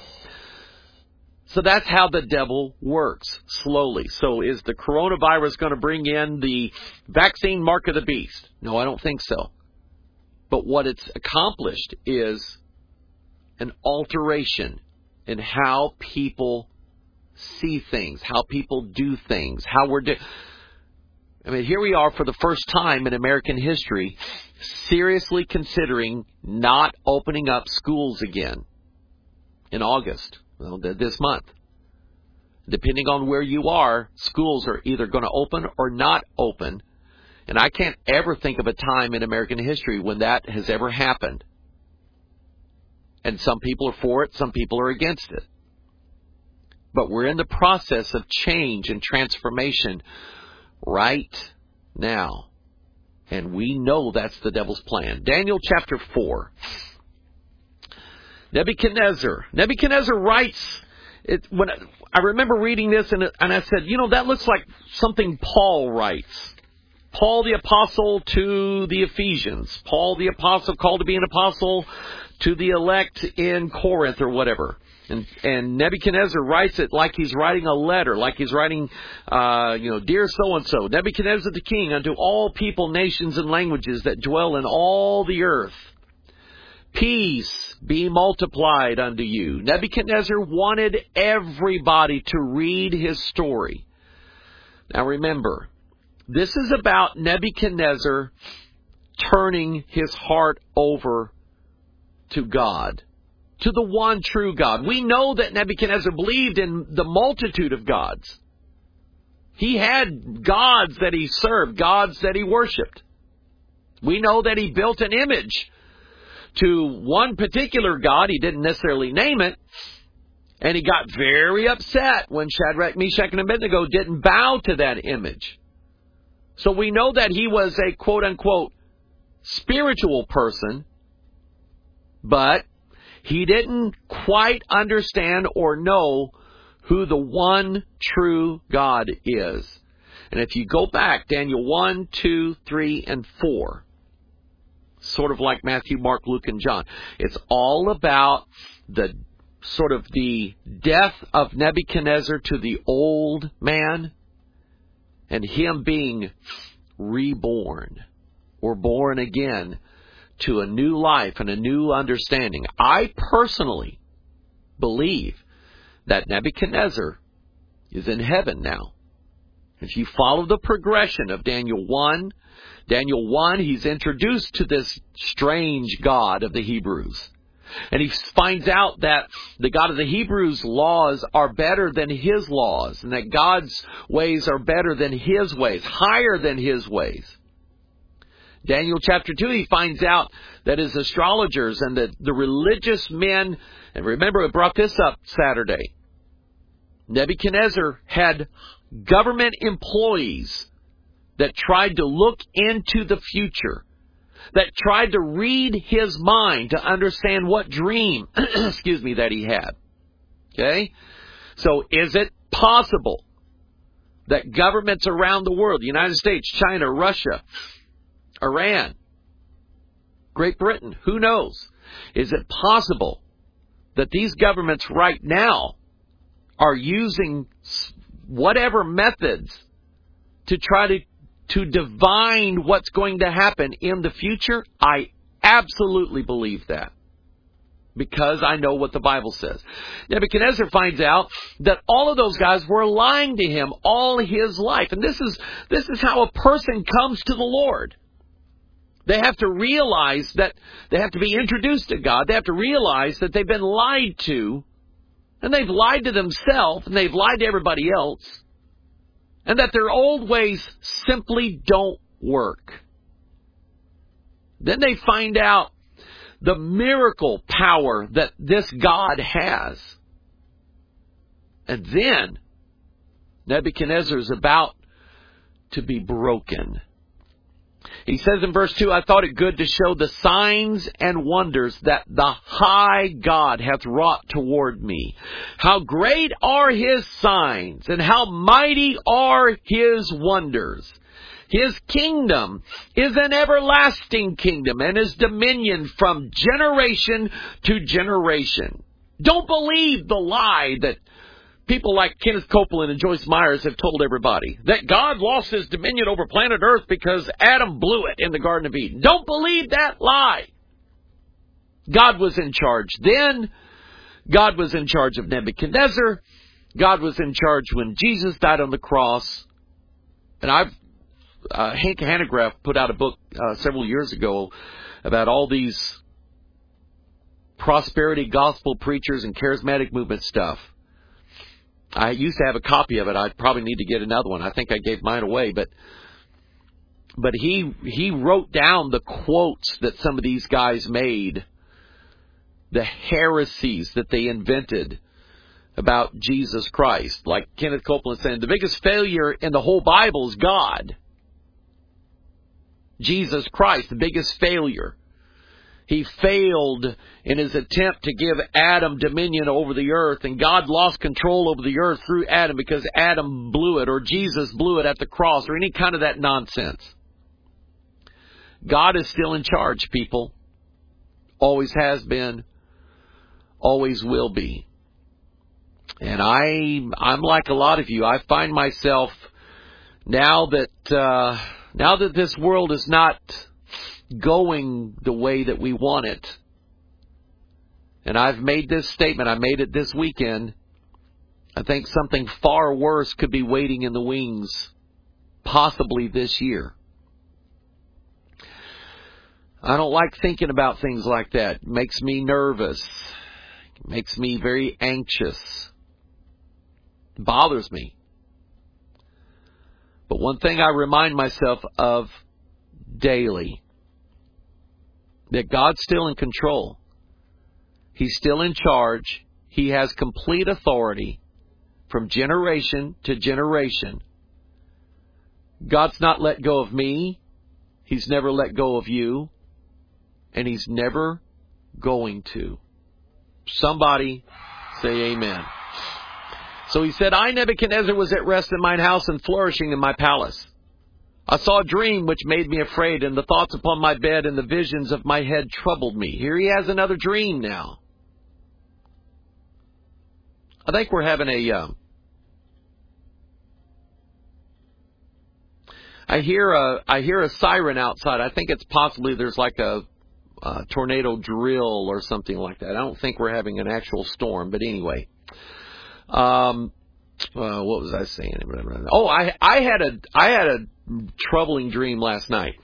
So that's how the devil works. Slowly. So is the coronavirus going to bring in the vaccine mark of the beast? No, I don't think so. But what it's accomplished is an alteration in how people see things, how people do things, how we're doing. I mean, here we are for the first time in American history, seriously considering not opening up schools again in August, well, this month. Depending on where you are, schools are either going to open or not open. And I can't ever think of a time in American history when that has ever happened. And some people are for it, some people are against it. But we're in the process of change and transformation right now. And we know that's the devil's plan. Daniel chapter four. Nebuchadnezzar. Nebuchadnezzar writes, it, when I, I remember reading this and, and I said, you know, that looks like something Paul writes. Paul the Apostle to the Ephesians. Paul the Apostle called to be an apostle to the elect in Corinth or whatever. And, and Nebuchadnezzar writes it like he's writing a letter, like he's writing, uh, you know, dear so-and-so, Nebuchadnezzar the king, unto all people, nations, and languages that dwell in all the earth. Peace be multiplied unto you. Nebuchadnezzar wanted everybody to read his story. Now remember, this is about Nebuchadnezzar turning his heart over to God, to the one true God. We know that Nebuchadnezzar believed in the multitude of gods. He had gods that he served, gods that he worshipped. We know that he built an image to one particular god. He didn't necessarily name it. And he got very upset when Shadrach, Meshach, and Abednego didn't bow to that image. So we know that he was a quote-unquote spiritual person, but he didn't quite understand or know who the one true God is. And if you go back, Daniel one, two, three, and four, sort of like Matthew, Mark, Luke, and John, it's all about the sort of the death of Nebuchadnezzar to the old man and him being reborn or born again to a new life and a new understanding. I personally believe that Nebuchadnezzar is in heaven now. If you follow the progression of Daniel one, Daniel one, he's introduced to this strange God of the Hebrews. And he finds out that the God of the Hebrews' laws are better than his laws, and that God's ways are better than his ways, higher than his ways. Daniel chapter two, he finds out that his astrologers and the, the religious men, and remember, I brought this up Saturday, Nebuchadnezzar had government employees that tried to look into the future, that tried to read his mind to understand what dream, excuse me, that he had. Okay? So is it possible that governments around the world, the United States, China, Russia, Iran, Great Britain, who knows? Is it possible that these governments right now are using whatever methods to try to to divine what's going to happen in the future? I absolutely believe that, because I know what the Bible says. Nebuchadnezzar finds out that all of those guys were lying to him all his life. And this is this is how a person comes to the Lord. They have to realize that they have to be introduced to God. They have to realize that they've been lied to, and they've lied to themselves, and they've lied to everybody else, and that their old ways simply don't work. Then they find out the miracle power that this God has. And then Nebuchadnezzar is about to be broken. He says in verse two, I thought it good to show the signs and wonders that the high God hath wrought toward me. How great are his signs, and how mighty are his wonders. His kingdom is an everlasting kingdom, and his dominion from generation to generation. Don't believe the lie that people like Kenneth Copeland and Joyce Myers have told everybody, that God lost his dominion over planet Earth because Adam blew it in the Garden of Eden. Don't believe that lie. God was in charge then. God was in charge of Nebuchadnezzar. God was in charge when Jesus died on the cross. And I've, uh, Hank Hanegraaff put out a book uh, several years ago about all these prosperity gospel preachers and charismatic movement stuff. I used to have a copy of it. I probably need to get another one. I think I gave mine away, but but he he wrote down the quotes that some of these guys made, the heresies that they invented about Jesus Christ. Like Kenneth Copeland saying, the biggest failure in the whole Bible is God. Jesus Christ, the biggest failure. He failed in his attempt to give Adam dominion over the earth, and God lost control over the earth through Adam because Adam blew it, or Jesus blew it at the cross, or any kind of that nonsense. God is still in charge, people. Always has been. Always will be. And I, I'm like a lot of you. I find myself, now that, uh, now that this world is not going the way that we want it, and I've made this statement, I made it this weekend, I think something far worse could be waiting in the wings, possibly this year. I don't like thinking about things like that. It makes me nervous. It makes me very anxious. It bothers me. But one thing I remind myself of daily, that God's still in control. He's still in charge. He has complete authority from generation to generation. God's not let go of me. He's never let go of you. And He's never going to. Somebody say amen. So he said, I, Nebuchadnezzar, was at rest in mine house and flourishing in my palace. I saw a dream which made me afraid, and the thoughts upon my bed and the visions of my head troubled me. Here he has another dream now. I think we're having a... Uh, I hear a I hear a siren outside. I think it's possibly there's like a, a tornado drill or something like that. I don't think we're having an actual storm, but anyway. Um, uh, what was I saying? Oh, I I had a I had a troubling dream last night,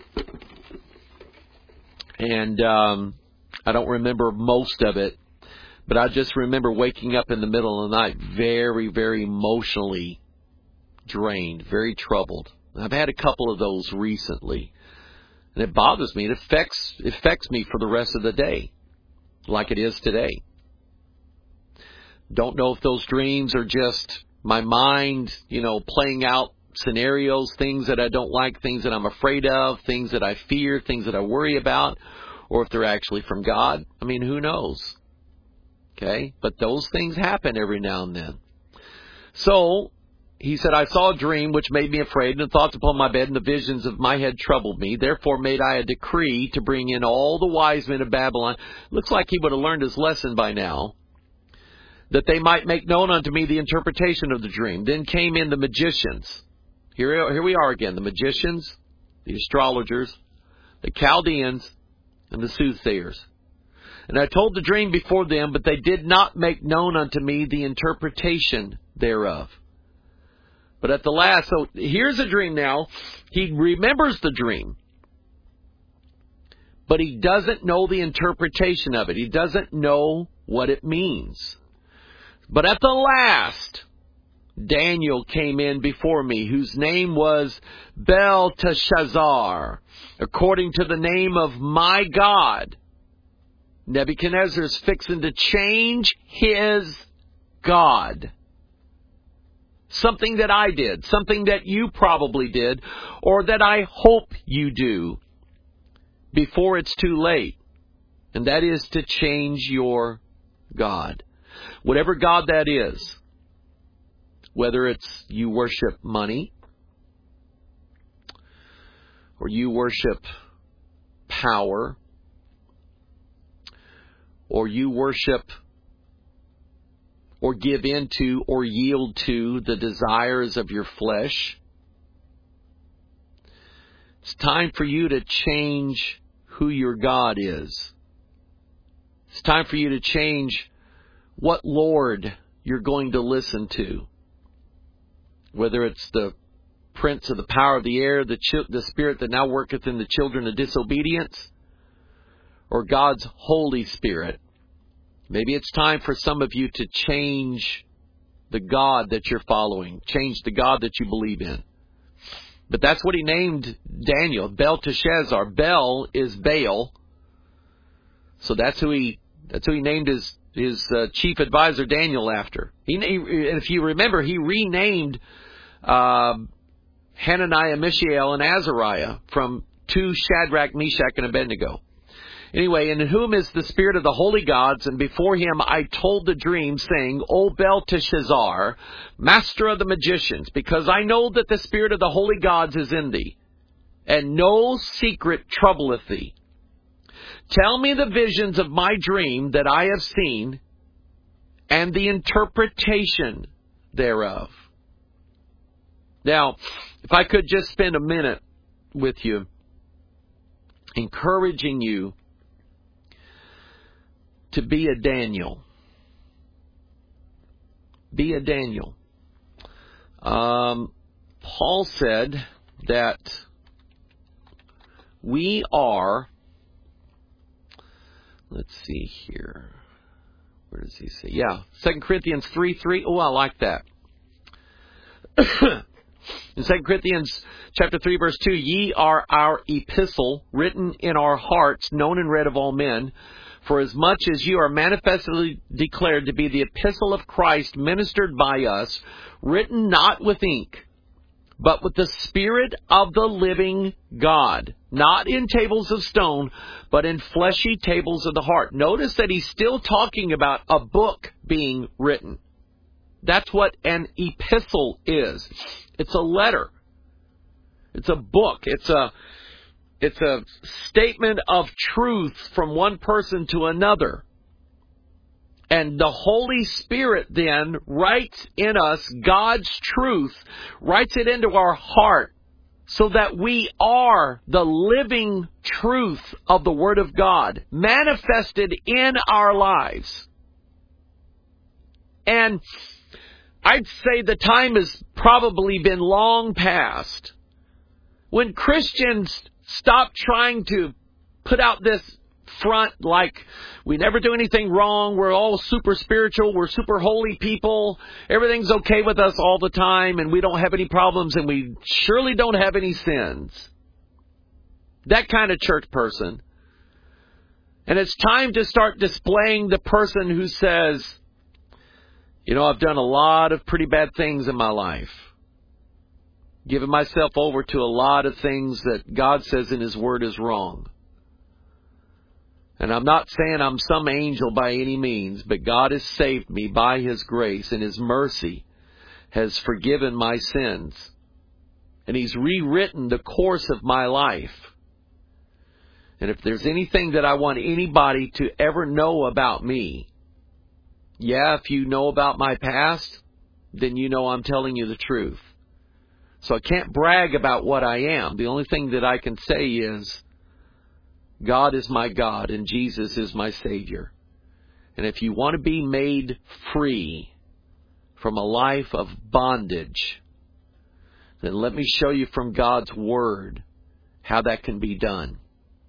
and um, I don't remember most of it, but I just remember waking up in the middle of the night, very very emotionally drained, very troubled. I've had a couple of those recently, and it bothers me. It affects it affects me for the rest of the day, like it is today. Don't know if those dreams are just my mind, you know, playing out scenarios, things that I don't like, things that I'm afraid of, things that I fear, things that I worry about, or if they're actually from God. I mean, who knows? Okay? But those things happen every now and then. So, he said, I saw a dream which made me afraid, and the thoughts upon my bed and the visions of my head troubled me. Therefore made I a decree to bring in all the wise men of Babylon. Looks like he would have learned his lesson by now. That they might make known unto me the interpretation of the dream. Then came in the magicians. Here, here we are again. The magicians, the astrologers, the Chaldeans, and the soothsayers. And I told the dream before them, but they did not make known unto me the interpretation thereof. But at the last, so here's a dream now. He remembers the dream. But he doesn't know the interpretation of it. He doesn't know what it means. But at the last, Daniel came in before me, whose name was Belteshazzar, according to the name of my God. Nebuchadnezzar's fixing to change his God. Something that I did, something that you probably did, or that I hope you do before it's too late. And that is to change your God. Whatever God that is, whether it's you worship money, or you worship power, or you worship or give into or yield to the desires of your flesh, it's time for you to change who your God is. It's time for you to change what Lord you're going to listen to. Whether it's the prince of the power of the air, the, ch- the spirit that now worketh in the children of disobedience, or God's Holy Spirit. Maybe it's time for some of you to change the God that you're following. Change the God that you believe in. But that's what he named Daniel, Belteshazzar. Bel is Baal. So that's who he that's who he named his his uh, chief advisor Daniel after. He, he if you remember, he renamed uh, Hananiah, Mishael, and Azariah from to Shadrach, Meshach, and Abednego. Anyway, in whom is the spirit of the holy gods, and before him I told the dream, saying, O Belteshazzar, master of the magicians, because I know that the spirit of the holy gods is in thee, and no secret troubleth thee. Tell me the visions of my dream that I have seen, and the interpretation thereof. Now, if I could just spend a minute with you, encouraging you to be a Daniel. Be a Daniel. Um, Paul said that we are, let's see here. Where does he say? Yeah, Second Corinthians three three. Oh, I like that. In Second Corinthians chapter three, verse two, ye are our epistle, written in our hearts, known and read of all men. For as much as you are manifestly declared to be the epistle of Christ, ministered by us, written not with ink, but with the Spirit of the living God, not in tables of stone, but in fleshy tables of the heart. Notice that he's still talking about a book being written. That's what an epistle is. It's a letter. It's a book. It's a it's a statement of truth from one person to another. And the Holy Spirit then writes in us God's truth, writes it into our heart, so that we are the living truth of the Word of God, manifested in our lives. And I'd say the time has probably been long past when Christians stop trying to put out this front like we never do anything wrong, we're all super spiritual, we're super holy people, everything's okay with us all the time, and we don't have any problems, and we surely don't have any sins. That kind of church person. And it's time to start displaying the person who says, you know, I've done a lot of pretty bad things in my life. Given myself over to a lot of things that God says in His Word is wrong. And I'm not saying I'm some angel by any means, but God has saved me by His grace, and His mercy has forgiven my sins. And He's rewritten the course of my life. And if there's anything that I want anybody to ever know about me, yeah, if you know about my past, then you know I'm telling you the truth. So I can't brag about what I am. The only thing that I can say is, God is my God and Jesus is my Savior. And if you want to be made free from a life of bondage, then let me show you from God's Word how that can be done.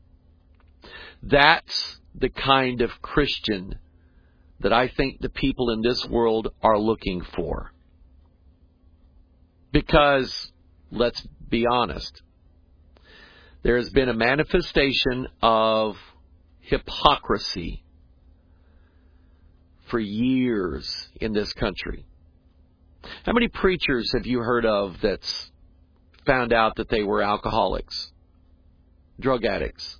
That's the kind of Christian that I think the people in this world are looking for. Because, let's be honest, there has been a manifestation of hypocrisy for years in this country. How many preachers have you heard of that's found out that they were alcoholics, drug addicts,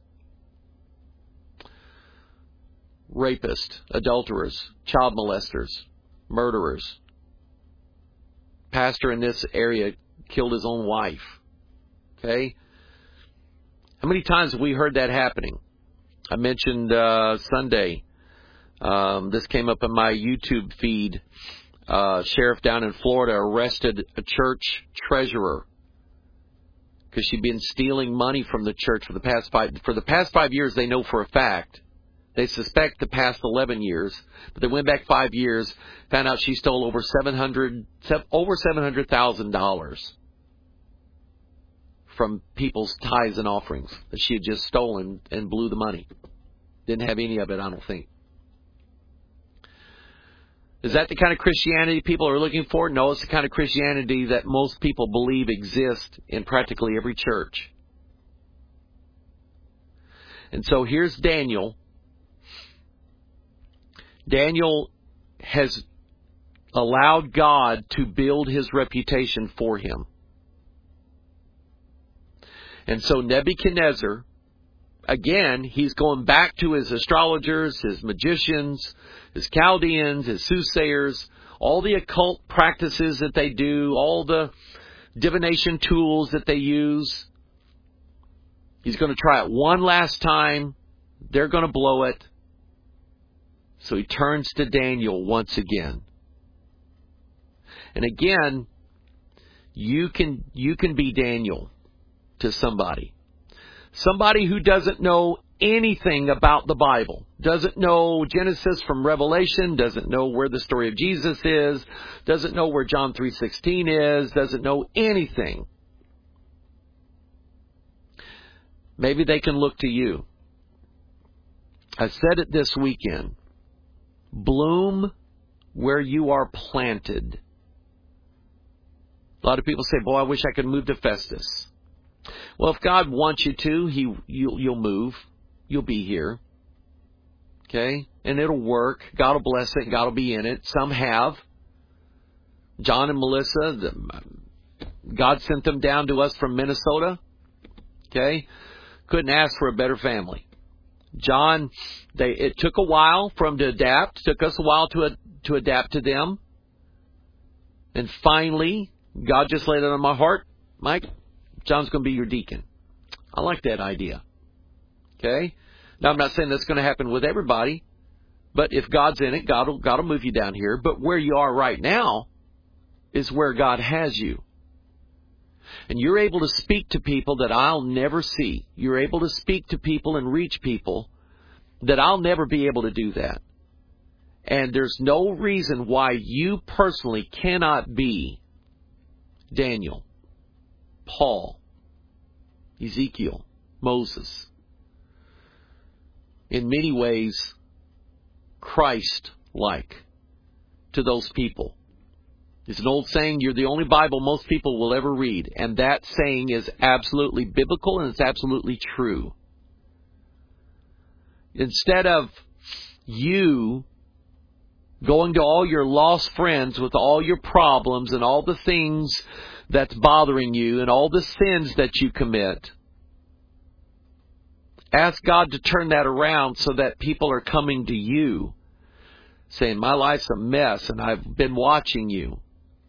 rapists, adulterers, child molesters, murderers? Pastor in this area killed his own wife. Okay? How many times have we heard that happening? I mentioned uh, Sunday, um, this came up in my YouTube feed. Uh, sheriff down in Florida arrested a church treasurer because she'd been stealing money from the church for the past five for the past five years. They know for a fact. They suspect the past eleven years, but they went back five years, found out she stole over seven hundred over seven hundred thousand dollars from people's tithes and offerings that she had just stolen and blew the money. Didn't have any of it, I don't think. Is that the kind of Christianity people are looking for? No, it's the kind of Christianity that most people believe exists in practically every church. And so here's Daniel. Daniel has allowed God to build his reputation for him. And so Nebuchadnezzar, again, he's going back to his astrologers, his magicians, his Chaldeans, his soothsayers, all the occult practices that they do, all the divination tools that they use. He's going to try it one last time. They're going to blow it. So he turns to Daniel once again. And again, you can you can be Daniel to somebody. Somebody who doesn't know anything about the Bible, doesn't know Genesis from Revelation, doesn't know where the story of Jesus is, doesn't know where John three sixteen is, doesn't know anything. Maybe they can look to you. I said it this weekend. Bloom where you are planted. A lot of people say, boy, I wish I could move to Festus. Well, if God wants you to, he you'll, you'll move. You'll be here. Okay? And it'll work. God will bless it. God will be in it. Some have. John and Melissa, the, God sent them down to us from Minnesota. Okay? Couldn't ask for a better family. John, they it took a while for them to adapt. It took us a while to to adapt to them. And finally, God just laid it on my heart. Mike, John's going to be your deacon. I like that idea. Okay? Now, I'm not saying that's going to happen with everybody. But if God's in it, God will, God will move you down here. But where you are right now is where God has you. And you're able to speak to people that I'll never see. You're able to speak to people and reach people that I'll never be able to do that. And there's no reason why you personally cannot be Daniel, Paul, Ezekiel, Moses. In many ways, Christ-like to those people. It's an old saying, you're the only Bible most people will ever read. And that saying is absolutely biblical and it's absolutely true. Instead of you going to all your lost friends with all your problems and all the things that's bothering you and all the sins that you commit, ask God to turn that around so that people are coming to you saying, my life's a mess and I've been watching you.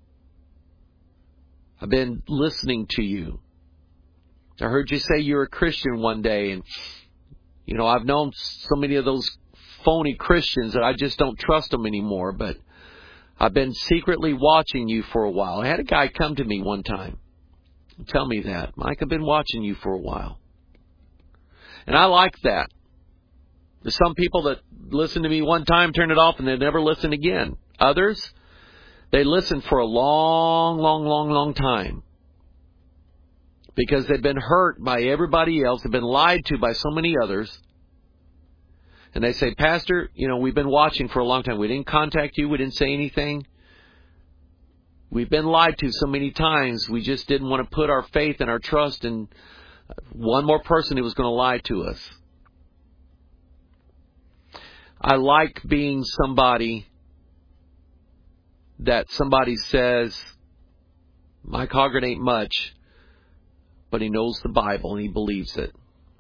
I've been listening to you. I heard you say you're a Christian one day, and you know, I've known so many of those phony Christians that I just don't trust them anymore, but I've been secretly watching you for a while. I had a guy come to me one time and tell me that. Mike, I've been watching you for a while. And I like that. There's some people that listen to me one time, turn it off, and they never listen again. Others, they listen for a long, long, long, long time. Because they've been hurt by everybody else. They've been lied to by so many others. And they say, Pastor, you know, we've been watching for a long time. We didn't contact you. We didn't say anything. We've been lied to so many times. We just didn't want to put our faith and our trust in one more person who was going to lie to us. I like being somebody that somebody says, Mike Hoggart ain't much, but he knows the Bible and he believes it.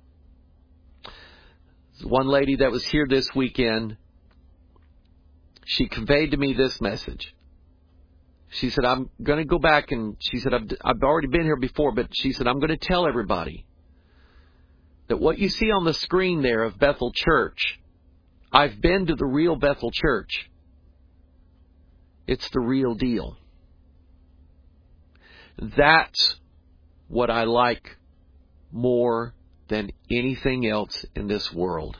One lady that was here this weekend, she conveyed to me this message. She said, I'm going to go back and she said, I've, I've already been here before, but she said, I'm going to tell everybody that what you see on the screen there of Bethel Church, I've been to the real Bethel Church. It's the real deal. That's what I like more than anything else in this world.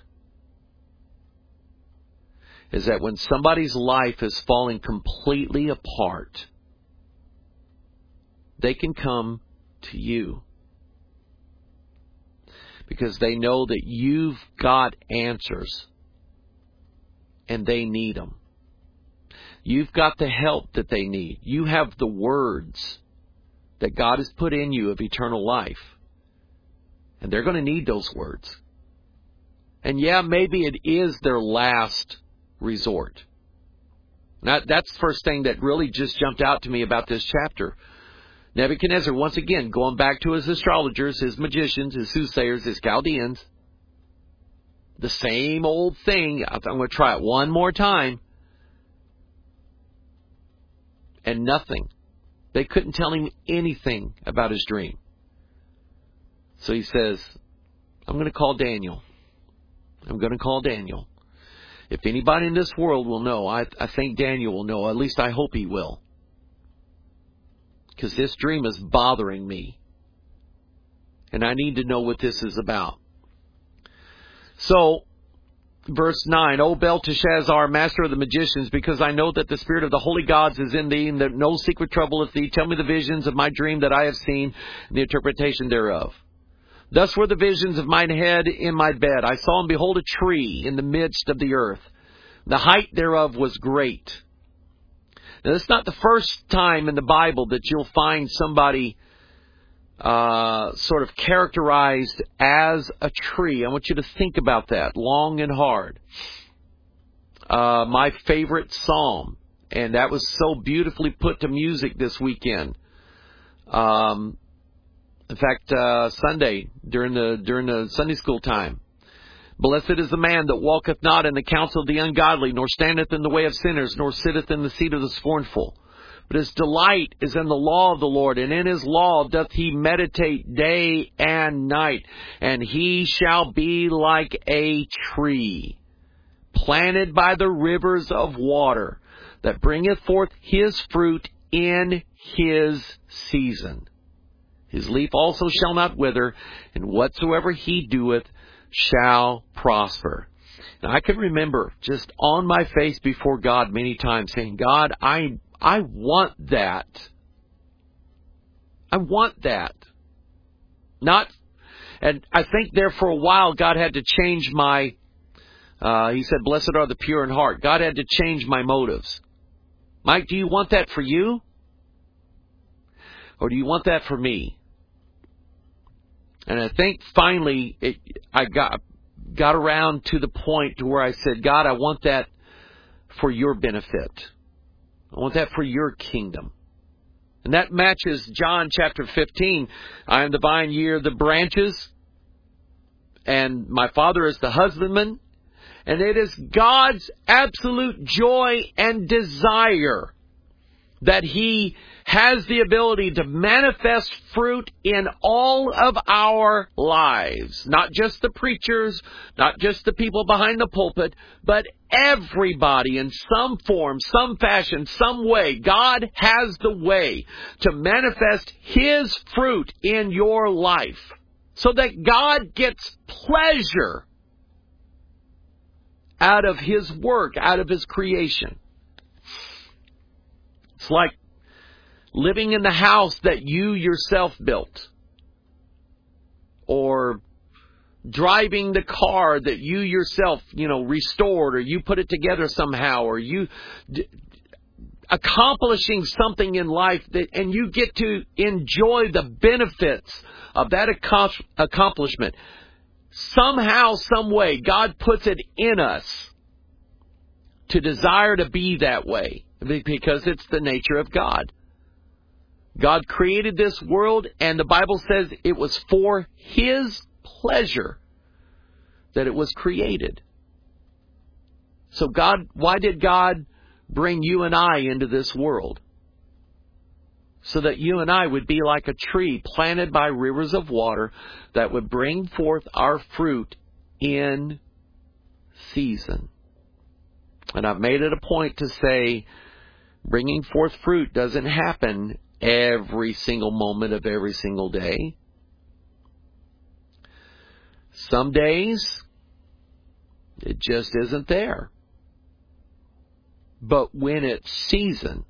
Is that when somebody's life is falling completely apart, they can come to you. Because they know that you've got answers. And they need them. You've got the help that they need. You have the words that God has put in you of eternal life. And they're going to need those words. And yeah, maybe it is their last resort. Now, that's the first thing that really just jumped out to me about this chapter. Nebuchadnezzar, once again, going back to his astrologers, his magicians, his soothsayers, his Chaldeans. The same old thing. I'm going to try it one more time. And nothing. They couldn't tell him anything about his dream. So he says, I'm going to call Daniel. I'm going to call Daniel. If anybody in this world will know, I, I think Daniel will know. At least I hope he will. Because this dream is bothering me. And I need to know what this is about. So, verse nine, O Belteshazzar, master of the magicians, because I know that the spirit of the holy gods is in thee, and that no secret troubleth thee. Tell me the visions of my dream that I have seen, and the interpretation thereof. Thus were the visions of mine head in my bed. I saw and behold a tree in the midst of the earth. The height thereof was great. Now, it's not the first time in the Bible that you'll find somebody uh, sort of characterized as a tree. I want you to think about that long and hard. Uh, my favorite psalm, and that was so beautifully put to music this weekend. Um, in fact, uh, Sunday during the during the Sunday school time. Blessed is the man that walketh not in the counsel of the ungodly, nor standeth in the way of sinners, nor sitteth in the seat of the scornful. But his delight is in the law of the Lord, and in his law doth he meditate day and night. And he shall be like a tree planted by the rivers of water, that bringeth forth his fruit in his season. His leaf also shall not wither, and whatsoever he doeth shall prosper. Now, I can remember just on my face before God many times saying, God, I I want that. I want that. Not, and I think there for a while God had to change my, uh, he said, blessed are the pure in heart. God had to change my motives. Mike, do you want that for you? Or do you want that for me? And I think finally it, I got got around to the point to where I said, God, I want that for your benefit. I want that for your kingdom. And that matches John chapter fifteen. I am the vine, ye are the branches, and my Father is the husbandman. And it is God's absolute joy and desire that He has the ability to manifest fruit in all of our lives. Not just the preachers, not just the people behind the pulpit, but everybody in some form, some fashion, some way. God has the way to manifest His fruit in your life so that God gets pleasure out of His work, out of His creation. It's like living in the house that you yourself built, or driving the car that you yourself, you know, restored, or you put it together somehow, or you d- accomplishing something in life that, and you get to enjoy the benefits of that ac- accomplishment. Somehow, some way, God puts it in us to desire to be that way, because it's the nature of God. God created this world, and the Bible says it was for His pleasure that it was created. So God, why did God bring you and I into this world? So that you and I would be like a tree planted by rivers of water that would bring forth our fruit in season. And I've made it a point to say, bringing forth fruit doesn't happen every single moment of every single day. Some days, it just isn't there. But when it's season,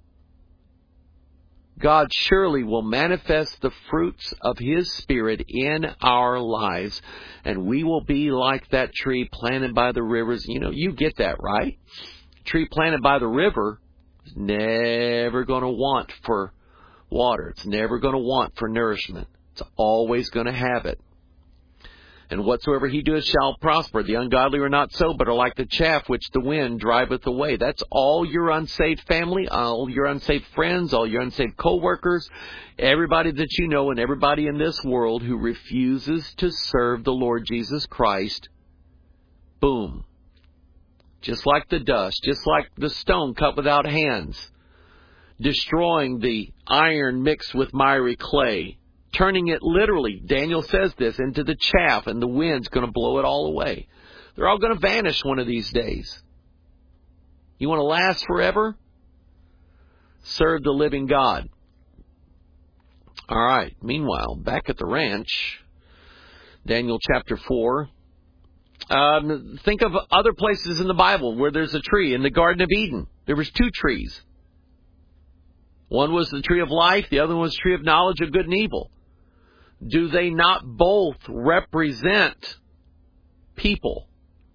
God surely will manifest the fruits of His Spirit in our lives, and we will be like that tree planted by the rivers. You know, you get that, right? Tree planted by the river is never going to want for water. It's never going to want for nourishment. It's always going to have it. And whatsoever he doeth shall prosper. The ungodly are not so, but are like the chaff which the wind driveth away. That's all your unsaved family, all your unsaved friends, all your unsaved co-workers, everybody that you know, and everybody in this world who refuses to serve the Lord Jesus Christ. Boom. Just like the dust, just like the stone cut without hands, destroying the iron mixed with miry clay, turning it literally, Daniel says this, into the chaff, and the wind's going to blow it all away. They're all going to vanish one of these days. You want to last forever? Serve the living God. All right. Meanwhile, back at the ranch, Daniel chapter four. Um, think of other places in the Bible where there's a tree. In the Garden of Eden, there was two trees. One was the tree of life. The other was the tree of knowledge of good and evil. Do they not both represent people?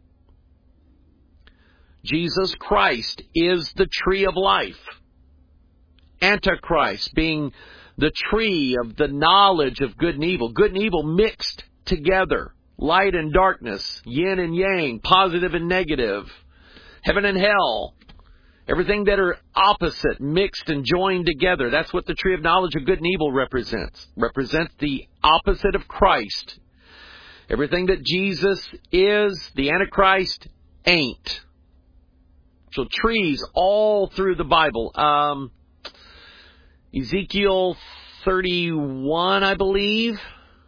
Jesus Christ is the tree of life. Antichrist being the tree of the knowledge of good and evil. Good and evil mixed together. Light and darkness. Yin and yang. Positive and negative. Heaven and hell. Everything that are opposite, mixed and joined together. That's what the tree of knowledge of good and evil represents. Represents the opposite of Christ. Everything that Jesus is, the Antichrist ain't. So trees all through the Bible. Um, Ezekiel thirty-one, I believe.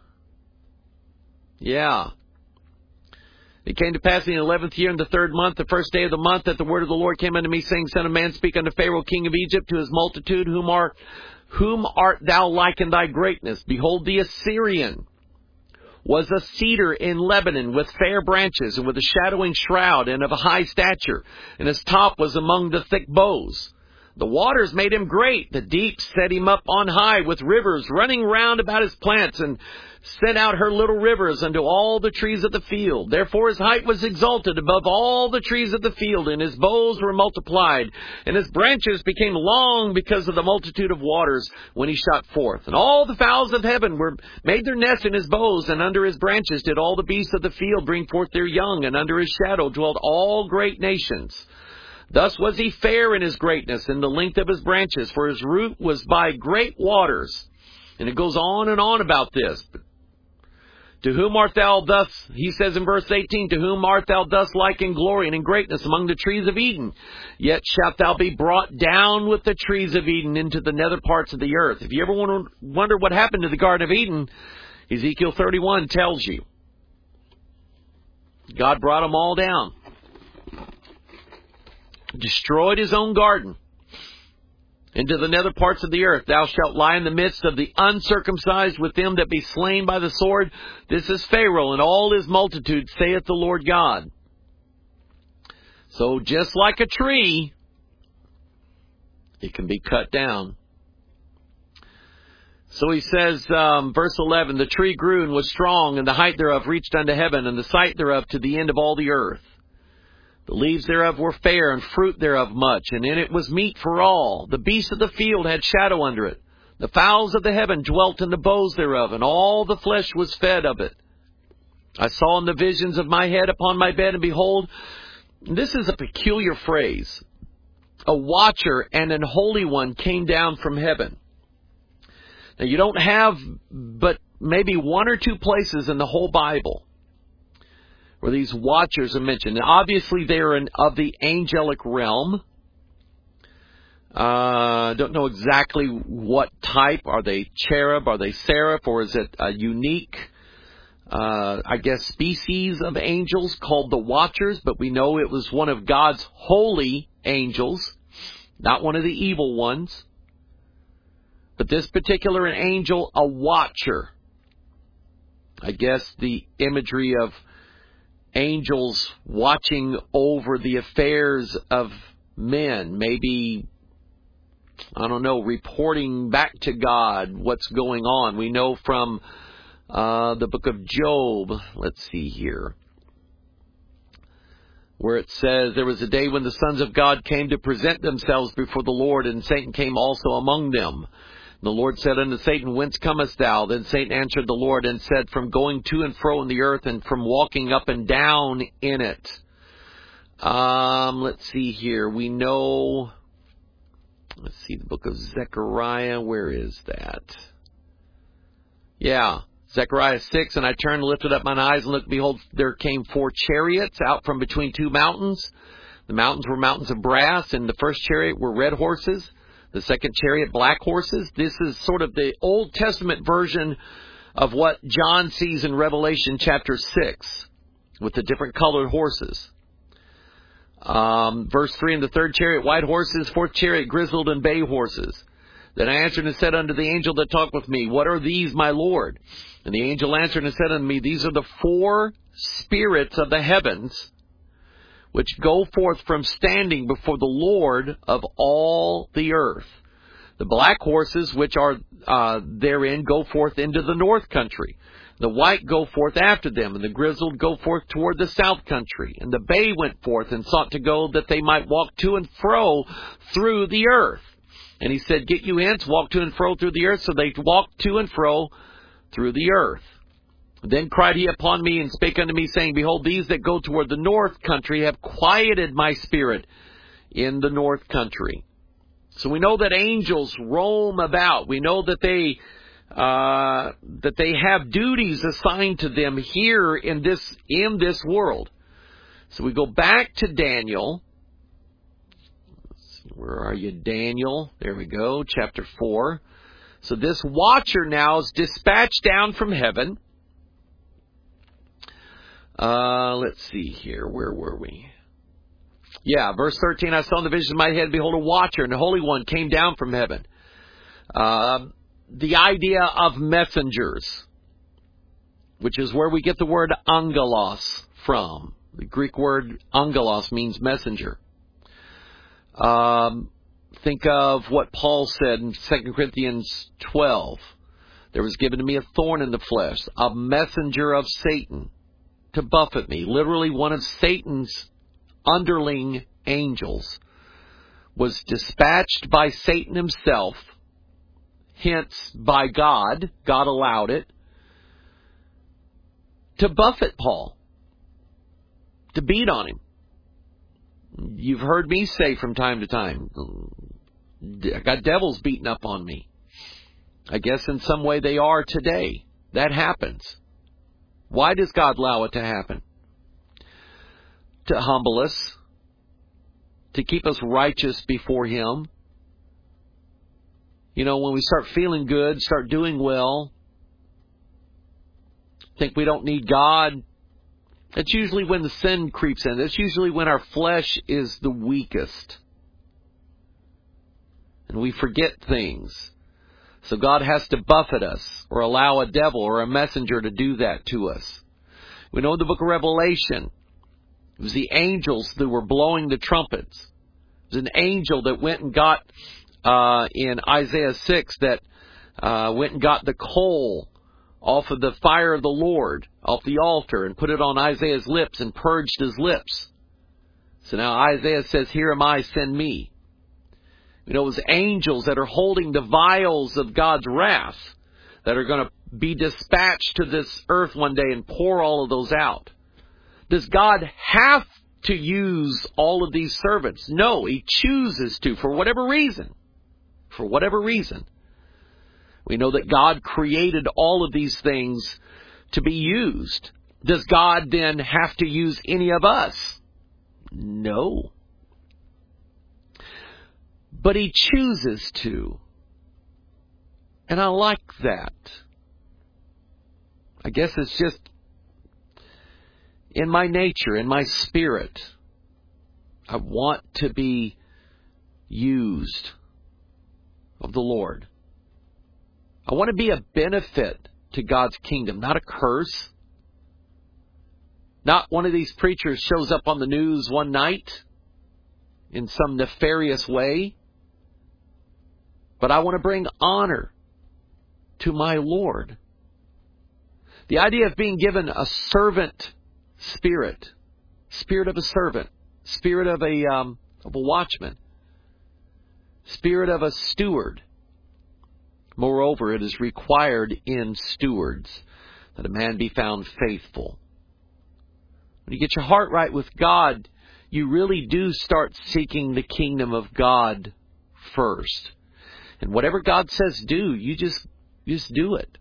Yeah. It came to pass in the eleventh year in the third month, the first day of the month, that the word of the Lord came unto me, saying, Son of man, speak unto Pharaoh, king of Egypt, to his multitude, whom are, whom art thou like in thy greatness? Behold, the Assyrian was a cedar in Lebanon with fair branches and with a shadowing shroud and of a high stature, and his top was among the thick boughs. The waters made him great. The deep set him up on high with rivers running round about his plants, and sent out her little rivers unto all the trees of the field. Therefore his height was exalted above all the trees of the field, and his boughs were multiplied, and his branches became long because of the multitude of waters when he shot forth. And all the fowls of heaven were made their nest in his boughs, and under his branches did all the beasts of the field bring forth their young, and under his shadow dwelt all great nations. Thus was he fair in his greatness, in the length of his branches, for his root was by great waters. And it goes on and on about this. To whom art thou thus, he says in verse eighteen, to whom art thou thus like in glory and in greatness among the trees of Eden? Yet shalt thou be brought down with the trees of Eden into the nether parts of the earth. If you ever wonder what happened to the Garden of Eden, Ezekiel thirty-one tells you. God brought them all down. Destroyed his own garden. Into the nether parts of the earth. Thou shalt lie in the midst of the uncircumcised with them that be slain by the sword. This is Pharaoh and all his multitude, saith the Lord God. So just like a tree, it can be cut down. So he says, um, verse eleven, the tree grew and was strong, and the height thereof reached unto heaven, and the sight thereof to the end of all the earth. The leaves thereof were fair, and fruit thereof much, and in it was meat for all. The beasts of the field had shadow under it. The fowls of the heaven dwelt in the boughs thereof, and all the flesh was fed of it. I saw in the visions of my head upon my bed, and behold, this is a peculiar phrase, a watcher and an holy one came down from heaven. Now you don't have but maybe one or two places in the whole Bible where these watchers are mentioned. Now, obviously, they are in, of the angelic realm. I uh, don't know exactly what type. Are they cherub? Are they seraph? Or is it a unique, uh, I guess, species of angels called the watchers? But we know it was one of God's holy angels, not one of the evil ones. But this particular angel, a watcher. I guess the imagery of angels watching over the affairs of men, maybe, I don't know, reporting back to God what's going on. We know from uh, the book of Job, let's see here, where it says, there was a day when the sons of God came to present themselves before the Lord, and Satan came also among them. The Lord said unto Satan, whence comest thou? Then Satan answered the Lord and said, from going to and fro in the earth, and from walking up and down in it. Um, let's see here. We know, let's see, the book of Zechariah. Where is that? Yeah, Zechariah six. And I turned and lifted up mine eyes, and looked, behold, there came four chariots out from between two mountains. The mountains were mountains of brass, and the first chariot were red horses. The second chariot, black horses. This is sort of the Old Testament version of what John sees in Revelation chapter six with the different colored horses. Um, verse three, in the third chariot, white horses, fourth chariot, grizzled and bay horses. Then I answered and said unto the angel that talked with me, what are these, my Lord? And the angel answered and said unto me, these are the four spirits of the heavens, which go forth from standing before the Lord of all the earth. The black horses, which are uh, therein, go forth into the north country. The white go forth after them, and the grizzled go forth toward the south country. And the bay went forth and sought to go that they might walk to and fro through the earth. And he said, get you hence, walk to and fro through the earth. So they walked to and fro through the earth. Then cried he upon me and spake unto me, saying, behold, these that go toward the north country have quieted my spirit in the north country. So we know that angels roam about. We know that they uh, that they have duties assigned to them here in this in this world. So we go back to Daniel. Where are you, Daniel? There we go, chapter four. So this watcher now is dispatched down from heaven. Uh, let's see here. Where were we? Yeah, verse thirteen, I saw in the vision of my head, behold, a watcher, and the Holy One came down from heaven. Uh, the idea of messengers, which is where we get the word angelos from. The Greek word angelos means messenger. Um, think of what Paul said in Second Corinthians twelve. There was given to me a thorn in the flesh, a messenger of Satan to buffet me. Literally one of Satan's underling angels was dispatched by Satan himself, hence by God, God allowed it, to buffet Paul, to beat on him. You've heard me say from time to time, I got devils beating up on me. I guess in some way they are today. That happens. Why does God allow it to happen? To humble us, to keep us righteous before Him. You know, when we start feeling good, start doing well, think we don't need God, that's usually when the sin creeps in. That's usually when our flesh is the weakest. And we forget things. So God has to buffet us or allow a devil or a messenger to do that to us. We know in the book of Revelation, it was the angels that were blowing the trumpets. It was an angel that went and got, uh, in Isaiah six, that uh, went and got the coal off of the fire of the Lord, off the altar, and put it on Isaiah's lips and purged his lips. So now Isaiah says, here am I, send me. You know, it was angels that are holding the vials of God's wrath that are going to be dispatched to this earth one day and pour all of those out. Does God have to use all of these servants? No, He chooses to, for whatever reason. For whatever reason. We know that God created all of these things to be used. Does God then have to use any of us? No. But He chooses to. And I like that. I guess it's just in my nature, in my spirit. I want to be used of the Lord. I want to be a benefit to God's kingdom, not a curse. Not one of these preachers shows up on the news one night in some nefarious way. But I want to bring honor to my Lord. The idea of being given a servant spirit, spirit of a servant, spirit of a um, of a watchman, spirit of a steward. Moreover, it is required in stewards that a man be found faithful. When you get your heart right with God, you really do start seeking the kingdom of God first. And whatever God says do, you just, you just do it.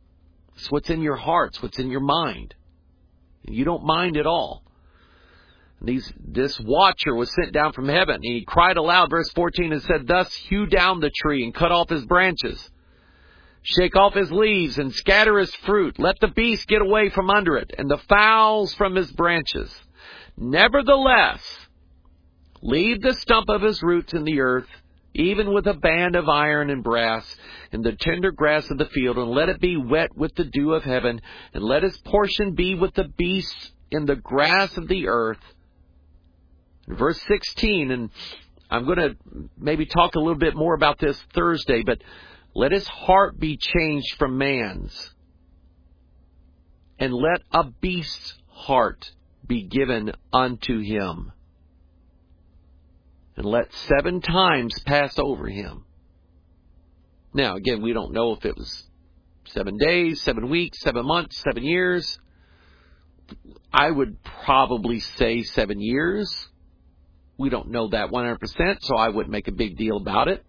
It's what's in your heart. It's what's in your mind. And you don't mind at all. These, this watcher was sent down from heaven. And he cried aloud, verse fourteen, and said, thus hew down the tree and cut off his branches. Shake off his leaves and scatter his fruit. Let the beast get away from under it, and the fowls from his branches. Nevertheless, leave the stump of his roots in the earth, even with a band of iron and brass, in the tender grass of the field, and let it be wet with the dew of heaven, and let his portion be with the beasts in the grass of the earth. Verse sixteen, and I'm going to maybe talk a little bit more about this Thursday, but let his heart be changed from man's, and let a beast's heart be given unto him, and let seven times pass over him. Now, again, we don't know if it was seven days, seven weeks, seven months, seven years. I would probably say seven years. We don't know that one hundred percent, so I wouldn't make a big deal about it.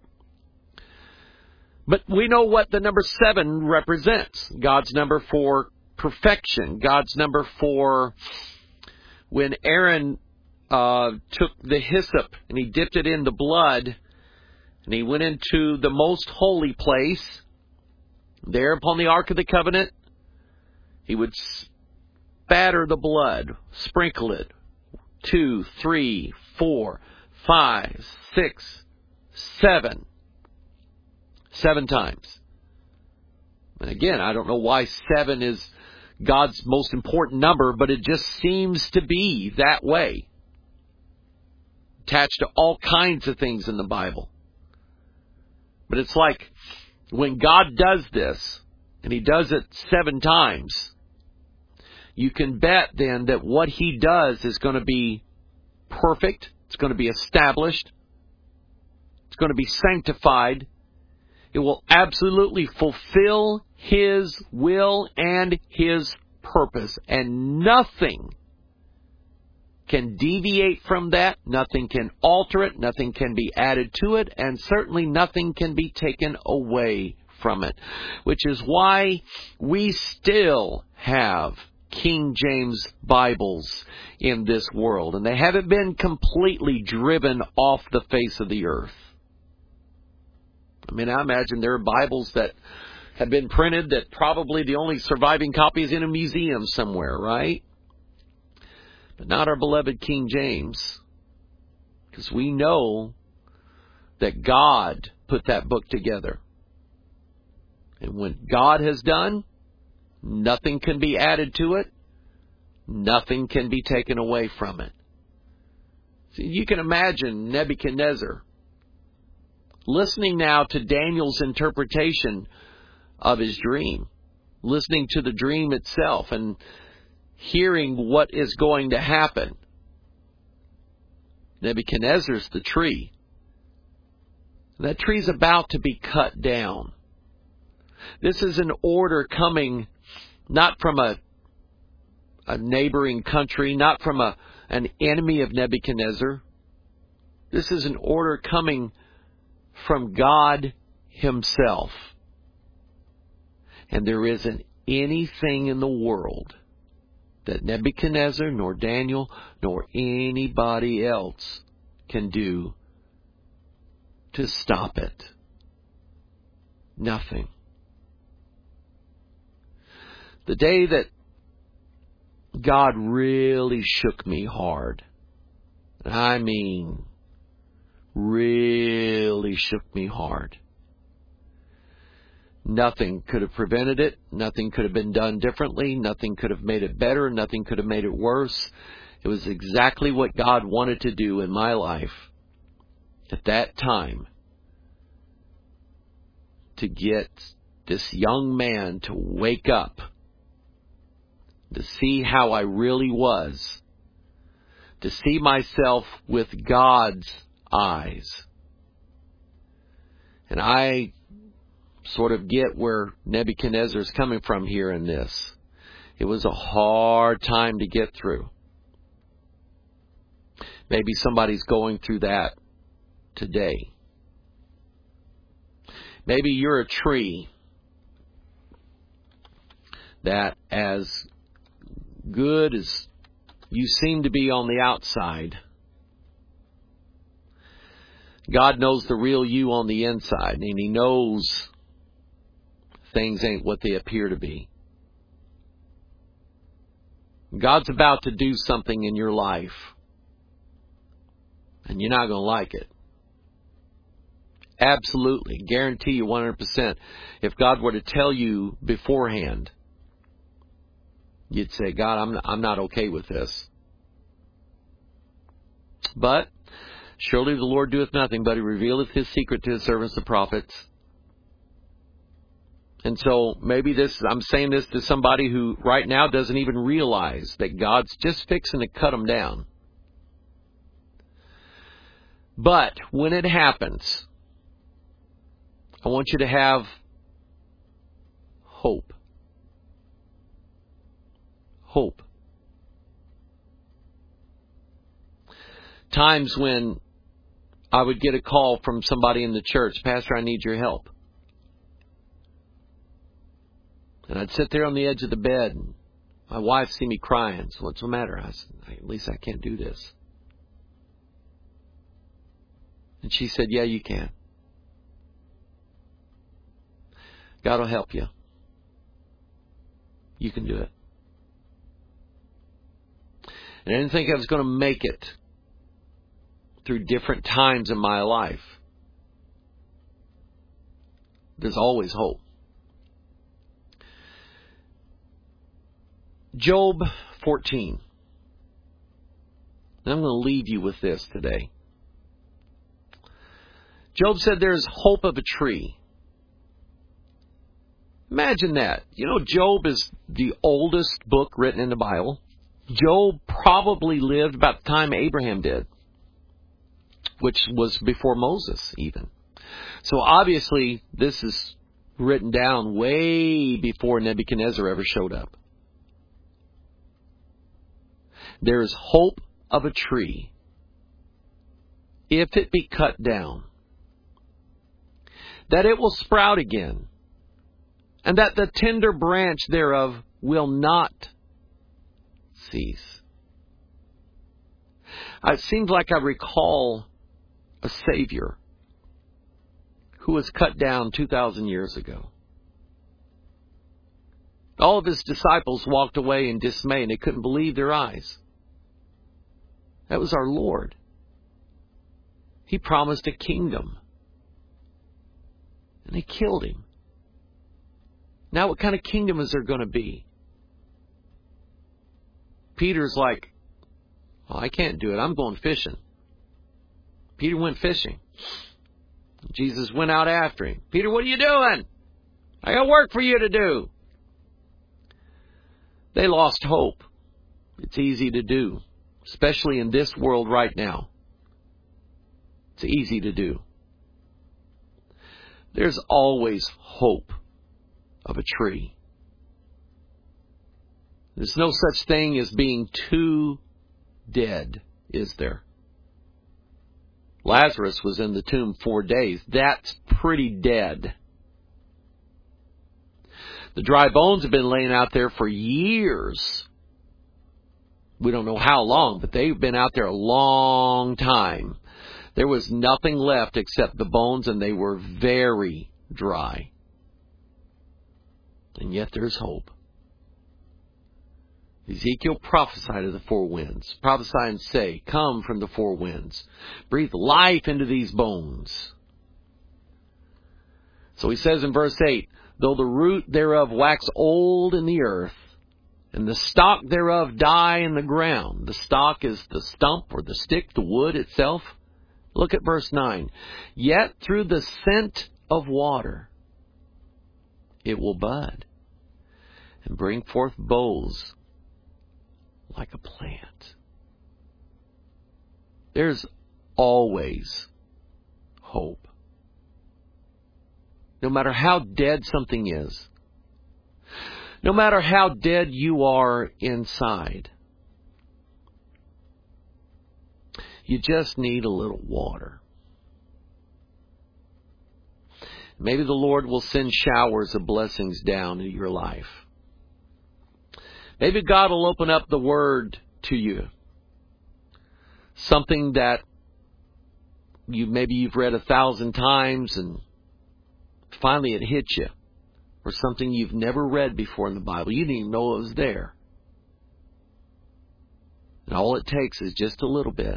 But we know what the number seven represents. God's number for perfection. God's number for when Aaron uh, took the hyssop and he dipped it in the blood and he went into the most holy place there upon the Ark of the Covenant. He would spatter the blood, sprinkle it. Two, three, four, five, six, seven. Seven times. And again, I don't know why seven is God's most important number, but it just seems to be that way. Attached to all kinds of things in the Bible. But it's like when God does this, and He does it seven times, you can bet then that what He does is going to be perfect. It's going to be established. It's going to be sanctified. It will absolutely fulfill His will and His purpose. And nothing can deviate from that. Nothing can alter it. Nothing can be added to it. And certainly nothing can be taken away from it. Which is why we still have King James Bibles in this world. And they haven't been completely driven off the face of the earth. I mean, I imagine there are Bibles that have been printed that probably the only surviving copy is in a museum somewhere, right? But not our beloved King James. Because we know that God put that book together. And when God has done, nothing can be added to it. Nothing can be taken away from it. See, you can imagine Nebuchadnezzar listening now to Daniel's interpretation of his dream. Listening to the dream itself and hearing what is going to happen. Nebuchadnezzar's the tree. That tree's about to be cut down. This is an order coming not from a, a neighboring country, not from a, an enemy of Nebuchadnezzar. This is an order coming from God Himself. And there isn't anything in the world that Nebuchadnezzar, nor Daniel, nor anybody else can do to stop it. Nothing. The day that God really shook me hard, I mean, really shook me hard. Nothing could have prevented it. Nothing could have been done differently. Nothing could have made it better. Nothing could have made it worse. It was exactly what God wanted to do in my life at that time, to get this young man to wake up, to see how I really was, to see myself with God's eyes. And I sort of get where Nebuchadnezzar's coming from here in this. It was a hard time to get through. Maybe somebody's going through that today. Maybe you're a tree that, as good as You seem to be on the outside. God knows the real you on the inside, and He knows things ain't what they appear to be. God's about to do something in your life, and you're not going to like it. Absolutely. Guarantee you one hundred percent. If God were to tell you beforehand, you'd say, God, I'm not, I'm not okay with this. But surely the Lord doeth nothing, but He revealeth His secret to His servants the prophets. And so maybe this, I'm saying this to somebody who right now doesn't even realize that God's just fixing to cut them down. But when it happens, I want you to have hope. Hope. Times when I would get a call from somebody in the church, Pastor, I need your help. And I'd sit there on the edge of the bed, and my wife see me crying. So what's the matter? I said, at least I can't do this. And she said, yeah, you can. God will help you. You can do it. And I didn't think I was going to make it through different times in my life. There's always hope. Job fourteen. And I'm going to leave you with this today. Job said there's hope of a tree. Imagine that. You know, Job is the oldest book written in the Bible. Job probably lived about the time Abraham did, which was before Moses even. So obviously this is written down way before Nebuchadnezzar ever showed up. There is hope of a tree if it be cut down, that it will sprout again, and that the tender branch thereof will not cease. It seems like I recall a Savior who was cut down two thousand years ago. All of His disciples walked away in dismay, and they couldn't believe their eyes. That was our Lord. He promised a kingdom, and they killed Him. Now what kind of kingdom is there going to be? Peter's like, well, I can't do it. I'm going fishing. Peter went fishing. Jesus went out after him. Peter, what are you doing? I got work for you to do. They lost hope. It's easy to do, especially in this world right now. It's easy to do. There's always hope of a tree. There's no such thing as being too dead, is there? Lazarus was in the tomb four days. That's pretty dead. The dry bones have been laying out there for years. We don't know how long, but they've been out there a long time. There was nothing left except the bones, and they were very dry. And yet there's hope. Ezekiel prophesied of the four winds. Prophesy and say, come from the four winds. Breathe life into these bones. So he says in verse eight, though the root thereof wax old in the earth, and the stock thereof die in the ground. The stock is the stump or the stick, the wood itself. Look at verse nine. Yet through the scent of water it will bud and bring forth boughs like a plant. There's always hope. No matter how dead something is, no matter how dead you are inside, you just need a little water. Maybe the Lord will send showers of blessings down into your life. Maybe God will open up the Word to you. Something that you maybe you've read a thousand times and finally it hit you. Or something you've never read before in the Bible. You didn't even know it was there. And all it takes is just a little bit.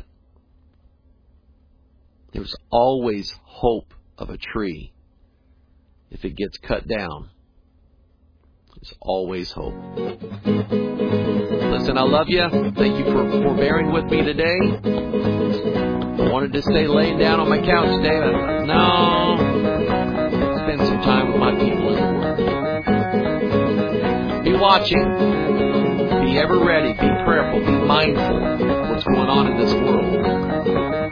There's always hope of a tree if it gets cut down. There's always hope. Listen, I love you. Thank you for, for bearing with me today. I wanted to stay laying down on my couch today. But no. Spend some time with my people in the Word. Be watching. Be ever ready. Be prayerful. Be mindful of what's going on in this world.